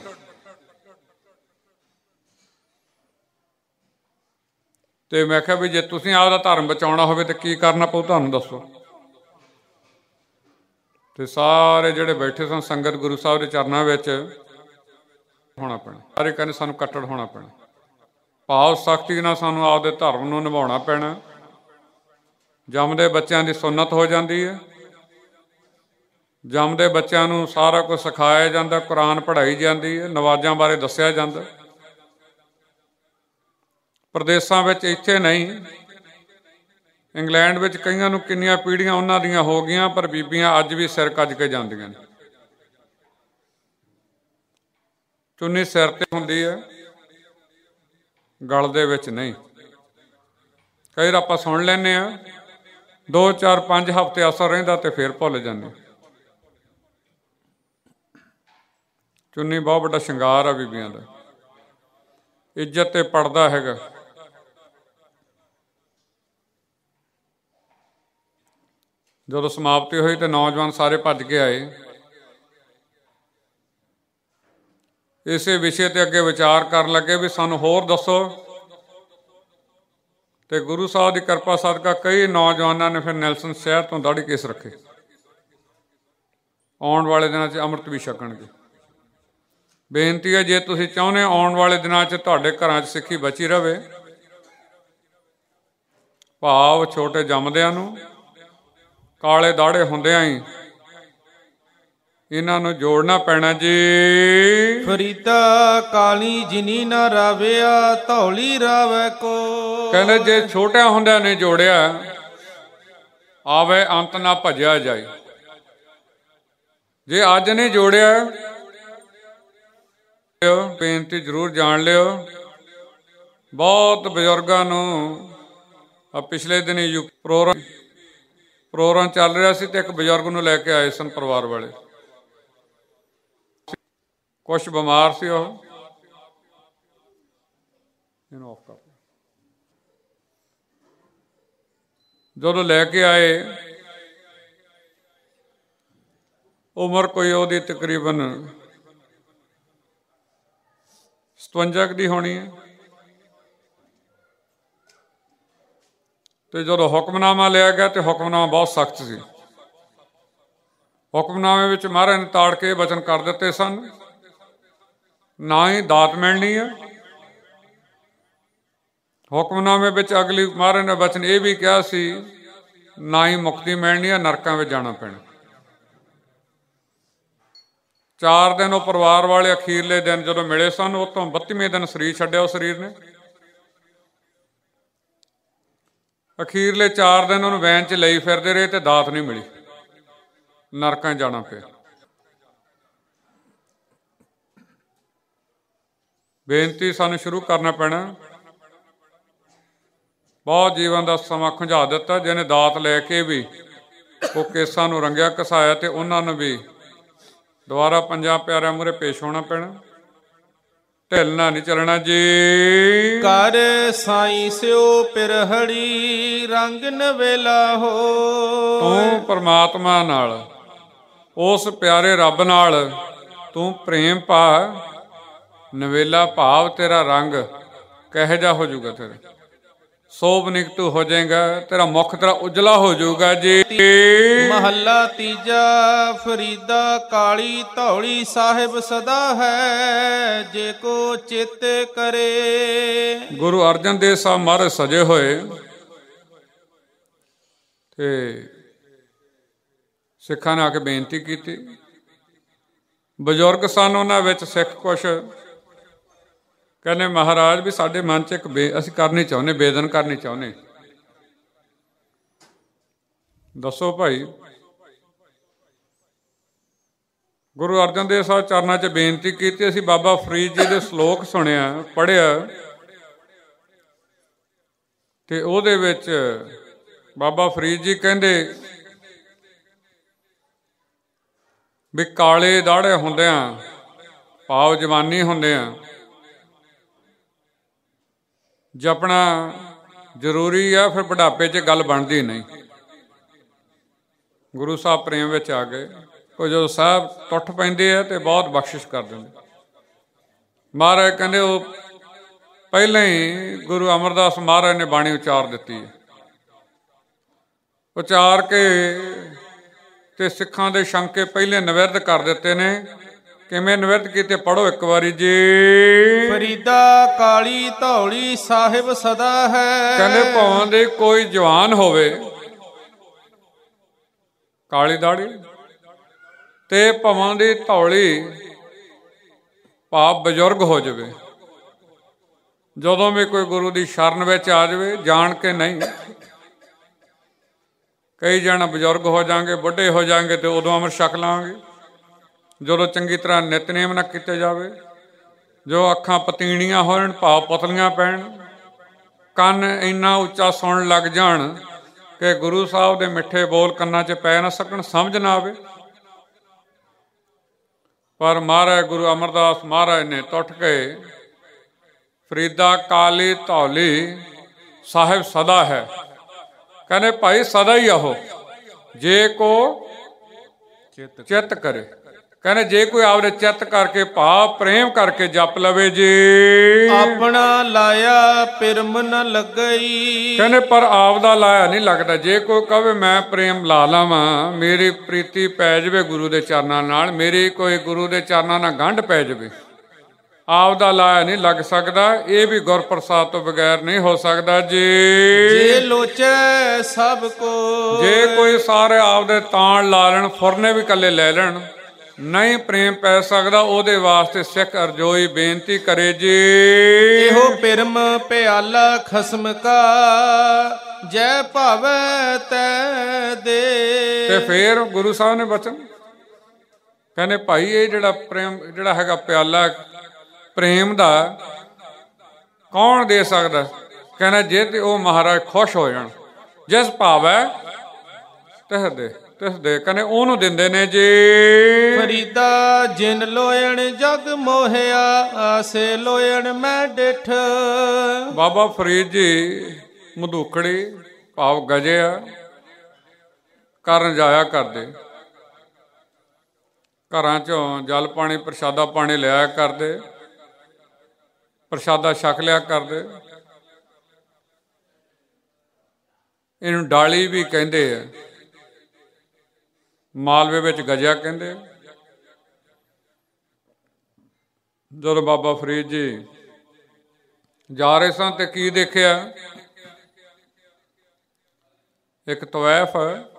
ਤੇ ਮੈਂ ਕਿਹਾ ਵੀ ਜੇ ਤੁਸੀਂ ਆਪਦਾ ਧਰਮ ਬਚਾਉਣਾ ਹੋਵੇ ਤਾਂ ਕੀ ਕਰਨਾ ਪਊ ਤੁਹਾਨੂੰ ਦੱਸੋ। ਤੇ ਸਾਰੇ ਜਿਹੜੇ ਬੈਠੇ ਸਨ ਸੰਗਤ ਗੁਰੂ ਸਾਹਿਬ ਦੇ ਚਰਨਾਂ ਵਿੱਚ ਹੋਣਾ ਪੈਣਾ। ਸਾਰੇ ਕਹਿੰਦੇ ਸਾਨੂੰ ਕੱਟੜ ਹੋਣਾ ਪੈਣਾ, ਭਾਵ ਸਖਤੀ ਨਾਲ ਸਾਨੂੰ ਆਪਦੇ ਧਰਮ ਨੂੰ ਨਿਭਾਉਣਾ ਪੈਣਾ। ਜੰਮਦੇ ਬੱਚਿਆਂ ਦੀ ਸੁੰਨਤ ਹੋ ਜਾਂਦੀ ਹੈ, ਜੰਮਦੇ ਬੱਚਿਆਂ ਨੂੰ ਸਾਰਾ ਕੁਝ ਸਿਖਾਇਆ ਜਾਂਦਾ, ਕੁਰਾਨ ਪੜ੍ਹਾਈ ਜਾਂਦੀ ਹੈ, ਨਮਾਜ਼ਾਂ ਬਾਰੇ ਦੱਸਿਆ ਜਾਂਦਾ। ਪ੍ਰਦੇਸ਼ਾਂ ਵਿੱਚ ਇੱਥੇ ਨਹੀਂ, ਇੰਗਲੈਂਡ ਵਿੱਚ ਕਈਆਂ ਨੂੰ ਕਿੰਨੀਆਂ ਪੀੜ੍ਹੀਆਂ ਉਹਨਾਂ ਦੀਆਂ ਹੋ ਗਈਆਂ, ਪਰ ਬੀਬੀਆਂ ਅੱਜ ਵੀ ਸਿਰ ਕੱਜ ਕੇ ਜਾਂਦੀਆਂ ਨੇ। ਚੁੰਨੀ ਸਿਰ 'ਤੇ ਹੁੰਦੀ ਹੈ, ਗਲ ਦੇ ਵਿੱਚ ਨਹੀਂ। ਕਈ ਵਾਰ ਆਪਾਂ ਸੁਣ ਲੈਂਦੇ ਹਾਂ, 2, 4, 5 ਹਫ਼ਤੇ ਅਸਰ ਰਹਿੰਦਾ ਤੇ ਫਿਰ ਭੁੱਲ ਜਾਂਦੇ। ਚੁੰਨੀ ਬਹੁਤ ਵੱਡਾ ਸ਼ਿੰਗਾਰ ਆ ਬੀਬੀਆਂ ਦਾ, ਇੱਜ਼ਤ ਤੇ ਪੜਦਾ ਹੈਗਾ। ਜਦੋਂ ਸਮਾਪਤੀ ਹੋਈ ਤੇ ਨੌਜਵਾਨ ਸਾਰੇ ਭੱਜ ਕੇ ਆਏ। ਇਸੇ ਵਿਸ਼ੇ ਤੇ ਅੱਗੇ ਵਿਚਾਰ ਕਰਨ ਲੱਗੇ ਵੀ ਸਾਨੂੰ ਹੋਰ ਦੱਸੋ। ਤੇ ਗੁਰੂ ਸਾਹਿਬ ਦੀ ਕਿਰਪਾ ਸਦਕਾ ਕਈ ਨੌਜਵਾਨਾਂ ਨੇ ਫਿਰ ਨੈਲਸਨ ਸ਼ਹਿਰ ਤੋਂ ਦਾੜੀ ਕੇਸ ਰੱਖੇ। ਆਉਣ ਵਾਲੇ ਦਿਨਾਂ 'ਚ ਅੰਮ੍ਰਿਤ ਵੀ ਛਕਣਗੇ। ਬੇਨਤੀ ਹੈ ਜੇ ਤੁਸੀਂ ਚਾਹੁੰਦੇ ਆਉਣ ਵਾਲੇ ਦਿਨਾਂ 'ਚ ਤੁਹਾਡੇ ਘਰਾਂ 'ਚ ਸਿੱਖੀ ਬਚੀ ਰਹੇ ਭਾਵ ਛੋਟੇ ਜੰਮਦਿਆਂ ਨੂੰ, ਕਾਲੇ ਦਾੜੇ ਹੁੰਦਿਆਂ ਹੀ ਇਹਨਾਂ ਨੂੰ ਜੋੜਨਾ ਪੈਣਾ ਜੀ। ਫਰੀਦਾ ਕਾਲੀ ਜਿਨੀ ਨਾ ਰਾਵਿਆ, ਧੌਲੀ ਰਾਵੈ ਕੋ। ਕਹਿੰਦੇ ਜੇ ਛੋਟਿਆਂ ਹੁੰਦਿਆਂ ਨੇ ਜੋੜਿਆ, ਆਵੇ ਅੰਤ ਨਾ ਭਜਿਆ ਜਾਏ। ਜੇ ਅੱਜ ਨਹੀਂ ਜੋੜਿਆ, ਬੇਨਤੀ ਜ਼ਰੂਰ ਜਾਣ ਲਿਓ। ਬਹੁਤ ਬਜ਼ੁਰਗਾਂ ਨੂੰ ਪਿਛਲੇ ਦਿਨੀ ਪ੍ਰੋਗਰਾਮ ਚੱਲ ਰਿਹਾ ਸੀ ਤੇ ਇੱਕ ਬਜ਼ੁਰਗ ਨੂੰ ਲੈ ਕੇ ਆਏ ਸਨ ਪਰਿਵਾਰ ਵਾਲੇ। ਕੁਛ ਬਿਮਾਰ ਸੀ ਉਹ, ਇਹਨੂੰ ਆਫ ਕਰ। ਜਦੋਂ ਲੈ ਕੇ ਆਏ, ਉਮਰ ਕੋਈ ਉਹਦੀ ਤਕਰੀਬਨ 57 ਦੀ ਹੋਣੀ ਹੈ। ਤੇ ਜਦੋਂ ਹੁਕਮਨਾਮਾ ਲਿਆ ਗਿਆ ਤੇ ਹੁਕਮਨਾਮਾ ਬਹੁਤ ਸਖਤ ਸੀ। ਹੁਕਮਨਾਮੇ ਵਿੱਚ ਮਹਾਰਾਜ ਨੇ ਤਾੜ ਕੇ ਵਚਨ ਕਰ ਦਿੱਤੇ ਸਨ, ਨਾ ਹੀ ਦਾਤ ਮਿਲਣੀ ਹੈ। ਹੁਕਮਨਾਮੇ ਵਿੱਚ ਅਗਲੀ ਮਹਾਰਾਜ ਨੇ ਵਚਨ ਇਹ ਵੀ ਕਿਹਾ ਸੀ, ਨਾ ਹੀ ਮੁਕਤੀ ਮਿਲਣੀ ਹੈ, ਨਰਕਾਂ ਵਿੱਚ ਜਾਣਾ ਪੈਣਾ। 4 ਦਿਨ ਉਹ ਪਰਿਵਾਰ ਵਾਲੇ ਅਖੀਰਲੇ ਦਿਨ ਜਦੋਂ ਮਿਲੇ ਸਨ, ਉਹ ਤੋਂ 32ਵੇਂ ਦਿਨ ਸਰੀਰ ਛੱਡਿਆ ਉਹ ਸਰੀਰ ਨੇ। ਅਖੀਰਲੇ 4 ਦਿਨ ਉਹਨੂੰ ਵੈਨ 'ਚ ਲਈ ਫਿਰਦੇ ਰਹੇ ਤੇ ਦਾਤ ਨਹੀਂ ਮਿਲੀ, ਨਰਕਾਂ 'ਚ ਜਾਣਾ ਪਿਆ। ਬੇਨਤੀ ਸਾਨੂੰ ਸ਼ੁਰੂ ਕਰਨਾ ਪੈਣਾ। ਬਹੁਤ ਜੀਵਨ ਦਾ ਸਮਾਂ ਖੁੰਝਾ ਦਿੱਤਾ। ਜਿਹਨੇ ਦਾਤ ਲੈ ਕੇ ਵੀ ਉਹ ਕੇਸਾਂ ਨੂੰ ਰੰਗਿਆ ਘਸਾਇਆ ਤੇ ਉਹਨਾਂ ਨੂੰ ਵੀ ਦੁਬਾਰਾ 5 ਪਿਆਰਿਆਂ ਮੂਹਰੇ ਪੇਸ਼ ਹੋਣਾ ਪੈਣਾ। ਢਿੱਲਣਾ ਨਹੀਂ ਚੱਲਣਾ ਜੀ। ਕਰ ਸਾਈਂ ਸਿਓ ਪਿਰਹੜੀ, ਰੰਗ ਨਵੇਲਾ ਹੋ। ਤੂੰ ਪਰਮਾਤਮਾ ਨਾਲ, ਉਸ ਪਿਆਰੇ ਰੱਬ ਨਾਲ ਤੂੰ ਪ੍ਰੇਮ ਪਾ। ਨਵੇਲਾ ਭਾਵ ਤੇਰਾ ਰੰਗ ਕਿਹੋ ਜਿਹਾ ਹੋ ਜਾਊਗਾ, ਤੇਰਾ ਸੋਭ ਨਿਕਟੂ ਹੋ ਜਾਏਗਾ, ਤੇਰਾ ਮੁਖ ਤੇਰਾ ਉਜਲਾ ਹੋ ਜਾਊਗਾ ਜੀ। ਮਹੱਲਾ ਤੀਜਾ। ਫਰੀਦਾ ਕਾਲੀ ਧੌਲੀ ਸਾਹਿਬ ਸਦਾ ਹੈ, ਜੇ ਕੋ ਚਿਤ ਕਰੇ। ਗੁਰੂ ਅਰਜਨ ਦੇਵ ਸਾਹਿਬ ਮਹਾਰਾਜ ਸਜੇ ਹੋਏ ਤੇ ਸਿੱਖਾਂ ਨੇ ਆ ਕੇ ਬੇਨਤੀ ਕੀਤੀ। ਬਜ਼ੁਰਗ ਸਨ ਉਹਨਾਂ ਵਿੱਚ ਸਿੱਖ ਕੁਛ ਕਹਿੰਦੇ, ਮਹਾਰਾਜ ਵੀ ਸਾਡੇ ਮਨ 'ਚ ਇੱਕ ਅਸੀਂ ਕਰਨੀ ਚਾਹੁੰਦੇ, ਬੇਦਨ ਕਰਨੀ ਚਾਹੁੰਦੇ। ਦੱਸੋ ਭਾਈ। ਗੁਰੂ ਅਰਜਨ ਦੇਵ ਸਾਹਿਬ ਚਰਨਾਂ 'ਚ ਬੇਨਤੀ ਕੀਤੀ। ਅਸੀਂ ਬਾਬਾ ਫਰੀਦ ਜੀ ਦੇ ਸ਼ਲੋਕ ਸੁਣਿਆ, ਪੜ੍ਹਿਆ ਤੇ ਉਹਦੇ ਵਿੱਚ ਬਾਬਾ ਫਰੀਦ ਜੀ ਕਹਿੰਦੇ ਵੀ ਕਾਲੇ ਦਾੜੇ ਹੁੰਦਿਆਂ, ਭਾਵ ਜਵਾਨੀ ਹੁੰਦਿਆਂ ਜਪਣਾ ਜ਼ਰੂਰੀ ਆ, ਫਿਰ ਬੁਢਾਪੇ 'ਚ ਗੱਲ ਬਣਦੀ ਨਹੀਂ। ਗੁਰੂ ਸਾਹਿਬ ਪ੍ਰੇਮ ਵਿੱਚ ਆ ਗਏ। ਉਹ ਜਦੋਂ ਸਾਹਿਬ ਟੁੱਟ ਪੈਂਦੇ ਆ ਤੇ ਬਹੁਤ ਬਖਸ਼ਿਸ਼ ਕਰ ਦਿੰਦੇ। ਮਹਾਰਾਜ ਕਹਿੰਦੇ ਉਹ ਪਹਿਲਾਂ ਹੀ ਗੁਰੂ ਅਮਰਦਾਸ ਮਹਾਰਾਜ ਨੇ ਬਾਣੀ ਉਚਾਰ ਦਿੱਤੀ ਹੈ। ਉਚਾਰ ਕੇ ਤੇ ਸਿੱਖਾਂ ਦੇ ਸ਼ੰਕੇ ਪਹਿਲੇ ਨਿਵਿਰਦ ਕਰ ਦਿੱਤੇ ਨੇ। ਕਿਵੇਂ ਨਿਵਿਰਦ ਕੀਤੇ, ਪੜ੍ਹੋ ਇੱਕ ਵਾਰੀ ਜੀ। ਫਰੀਦਾ ਕਾਲੀ ਧੌਲੀ ਸਾਹਿਬ ਸਦਾ ਹੈ। ਕਹਿੰਦੇ ਭਾਵੇਂ ਦੇ ਕੋਈ ਜਵਾਨ ਹੋਵੇ ਕਾਲੀ ਦਾੜੀ ਤੇ ਭਾਵੇਂ ਦੀ ਧੌਲੀ ਭਾਵ ਬਜ਼ੁਰਗ ਹੋ ਜਾਵੇ, ਜਦੋਂ ਵੀ ਕੋਈ ਗੁਰੂ ਦੀ ਸ਼ਰਨ ਵਿੱਚ ਆ ਜਾਵੇ, ਜਾਣ ਕੇ ਨਹੀਂ। ਕਈ ਜਣ ਬਜ਼ੁਰਗ ਹੋ ਜਾਣਗੇ, ਬੁੱਢੇ ਹੋ ਜਾਣਗੇ ਤੇ ਉਦੋਂ ਅੰਮ੍ਰਿਤ ਛਕ ਲਾਂਗੇ, ਜਦੋਂ ਚੰਗੀ ਤਰ੍ਹਾਂ ਨਿਤਨੇਮ ਨਾ ਕੀਤੇ ਜਾਵੇ। ਜੋ ਅੱਖਾਂ ਪਤੀਣੀਆਂ ਹੋਣ, ਭਾਵ ਪਤਲੀਆਂ ਪੈਣ, ਕੰਨ ਇੰਨਾ ਉੱਚਾ ਸੁਣਨ ਲੱਗ ਜਾਣ ਕਿ ਗੁਰੂ ਸਾਹਿਬ ਦੇ ਮਿੱਠੇ ਬੋਲ ਕੰਨਾਂ 'ਚ ਪੈ ਨਾ ਸਕਣ, ਸਮਝ ਨਾ ਆਵੇ। ਪਰ ਮਹਾਰਾਜ ਗੁਰੂ ਅਮਰਦਾਸ ਮਹਾਰਾਜ ਨੇ ਟੁੱਟ ਕੇ ਫਰੀਦਾ ਕਾਲੀ ਧੌਲੀ ਸਾਹਿਬ ਸਦਾ ਹੈ। ਕਹਿੰਦੇ ਭਾਈ ਸਦਾ ਹੀ ਆਹੋ, ਜੇ ਕੋ ਚਿੱਤ ਕਰੇ। ਕਹਿੰਦੇ ਜੇ ਕੋਈ ਆਪਦੇ ਚਿੱਤ ਕਰਕੇ, ਭਾਵ ਪ੍ਰੇਮ ਕਰਕੇ ਜਪ ਲਵੇ ਜੀ। ਆਪਣਾ ਲਾਇਆ ਪਿਰਮ ਨ ਲੱਗਈ। ਕਹਿੰਦੇ ਪਰ ਆਪਦਾ ਲਾਇਆ ਨਹੀਂ ਲੱਗਦਾ। ਜੇ ਕੋਈ ਕਹੇ ਮੈਂ ਪ੍ਰੇਮ ਲਾ ਲਾਵਾਂ, ਮੇਰੀ ਪ੍ਰੀਤੀ ਪੈ ਜਾਵੇ ਗੁਰੂ ਦੇ ਚਰਨਾਂ ਨਾਲ, ਮੇਰੀ ਕੋਈ ਗੁਰੂ ਦੇ ਚਰਨਾਂ ਨਾਲ ਗੰਢ ਪੈ ਜਾਵੇ, ਆਪਦਾ ਲਾਇਆ ਨਹੀਂ ਲੱਗ ਸਕਦਾ। ਇਹ ਵੀ ਗੁਰਪ੍ਰਸਾਦ ਤੋਂ ਬਗੈਰ ਨਹੀਂ ਹੋ ਸਕਦਾ ਜੀ। ਜੇ ਲੋਚੈ ਸਭ ਕੋ। ਜੇ ਕੋਈ ਸਾਰੇ ਆਪਦੇ ਤਾਣ ਲਾ ਲੈਣ, ਫੁਰਨੇ ਵੀ ਇਕੱਲੇ ਲੈ ਲੈਣ, ਨਹੀਂ ਪ੍ਰੇਮ ਪੈ ਸਕਦਾ, ਉਹਦੇ ਵਾਸਤੇ ਸਿੱਖ ਅਰਜੋਈ ਬੇਨਤੀ ਕਰੇ ਜੀ। ਇਹੋ ਪਿਰਮ ਪਿਆਲਾ ਖਸਮ ਕਾ, ਜੈ ਭਾਵੈ ਤੈ ਦੇ। ਤੇ ਫੇਰ ਗੁਰੂ ਸਾਹਿਬ ਨੇ ਬਚਨ ਕਹਿੰਦੇ ਭਾਈ ਇਹ ਜਿਹੜਾ ਪ੍ਰੇਮ ਜਿਹੜਾ ਹੈਗਾ ਪਿਆਲਾ ਪ੍ਰੇਮ ਦਾ ਕੌਣ ਦੇ ਸਕਦਾ? ਕਹਿੰਦਾ ਜੇ ਤੇ ਉਹ ਮਹਾਰਾਜ ਖੁਸ਼ ਹੋ ਜਾਣ, ਜਿਸ ਭਾਵੈ ਤਿਸ ਦੇ, ਤਿਸ ਦੇ, ਕਹਿੰਦੇ ਉਹਨੂੰ ਦਿੰਦੇ ਨੇ ਜੀ। ਫਰੀਦਾ ਜਿਨ ਲੋਇਣ ਜਗ ਮੋਹਿਆ, ਆਸੇ ਲੋਇਣ ਮੈਂ ਡਿਠ। ਬਾਬਾ ਫਰੀਦ ਜੀ ਮਧੂਕੜੀ ਭਾਵ ਗਜਿਆ ਕਰਨ ਜਾਇਆ ਕਰਦੇ, ਘਰਾਂ ਚੋਂ ਜਲ ਪਾਣੀ ਪ੍ਰਸ਼ਾਦਾ ਪਾਣੀ ਲਿਆਇਆ ਕਰਦੇ, ਪ੍ਰਸ਼ਾਦਾ ਛਕ ਲਿਆ ਕਰਦੇ। ਇਹਨੂੰ ਡਾਲੀ ਵੀ ਕਹਿੰਦੇ ਆ, ਮਾਲਵੇ ਵਿੱਚ ਗਜਿਆ ਕਹਿੰਦੇ। ਜਦੋਂ ਬਾਬਾ ਫਰੀਦ ਜੀ ਜਾ ਰਹੇ ਸਨ ਤੇ ਕੀ ਦੇਖਿਆ? ਇੱਕ ਤਵੈਫ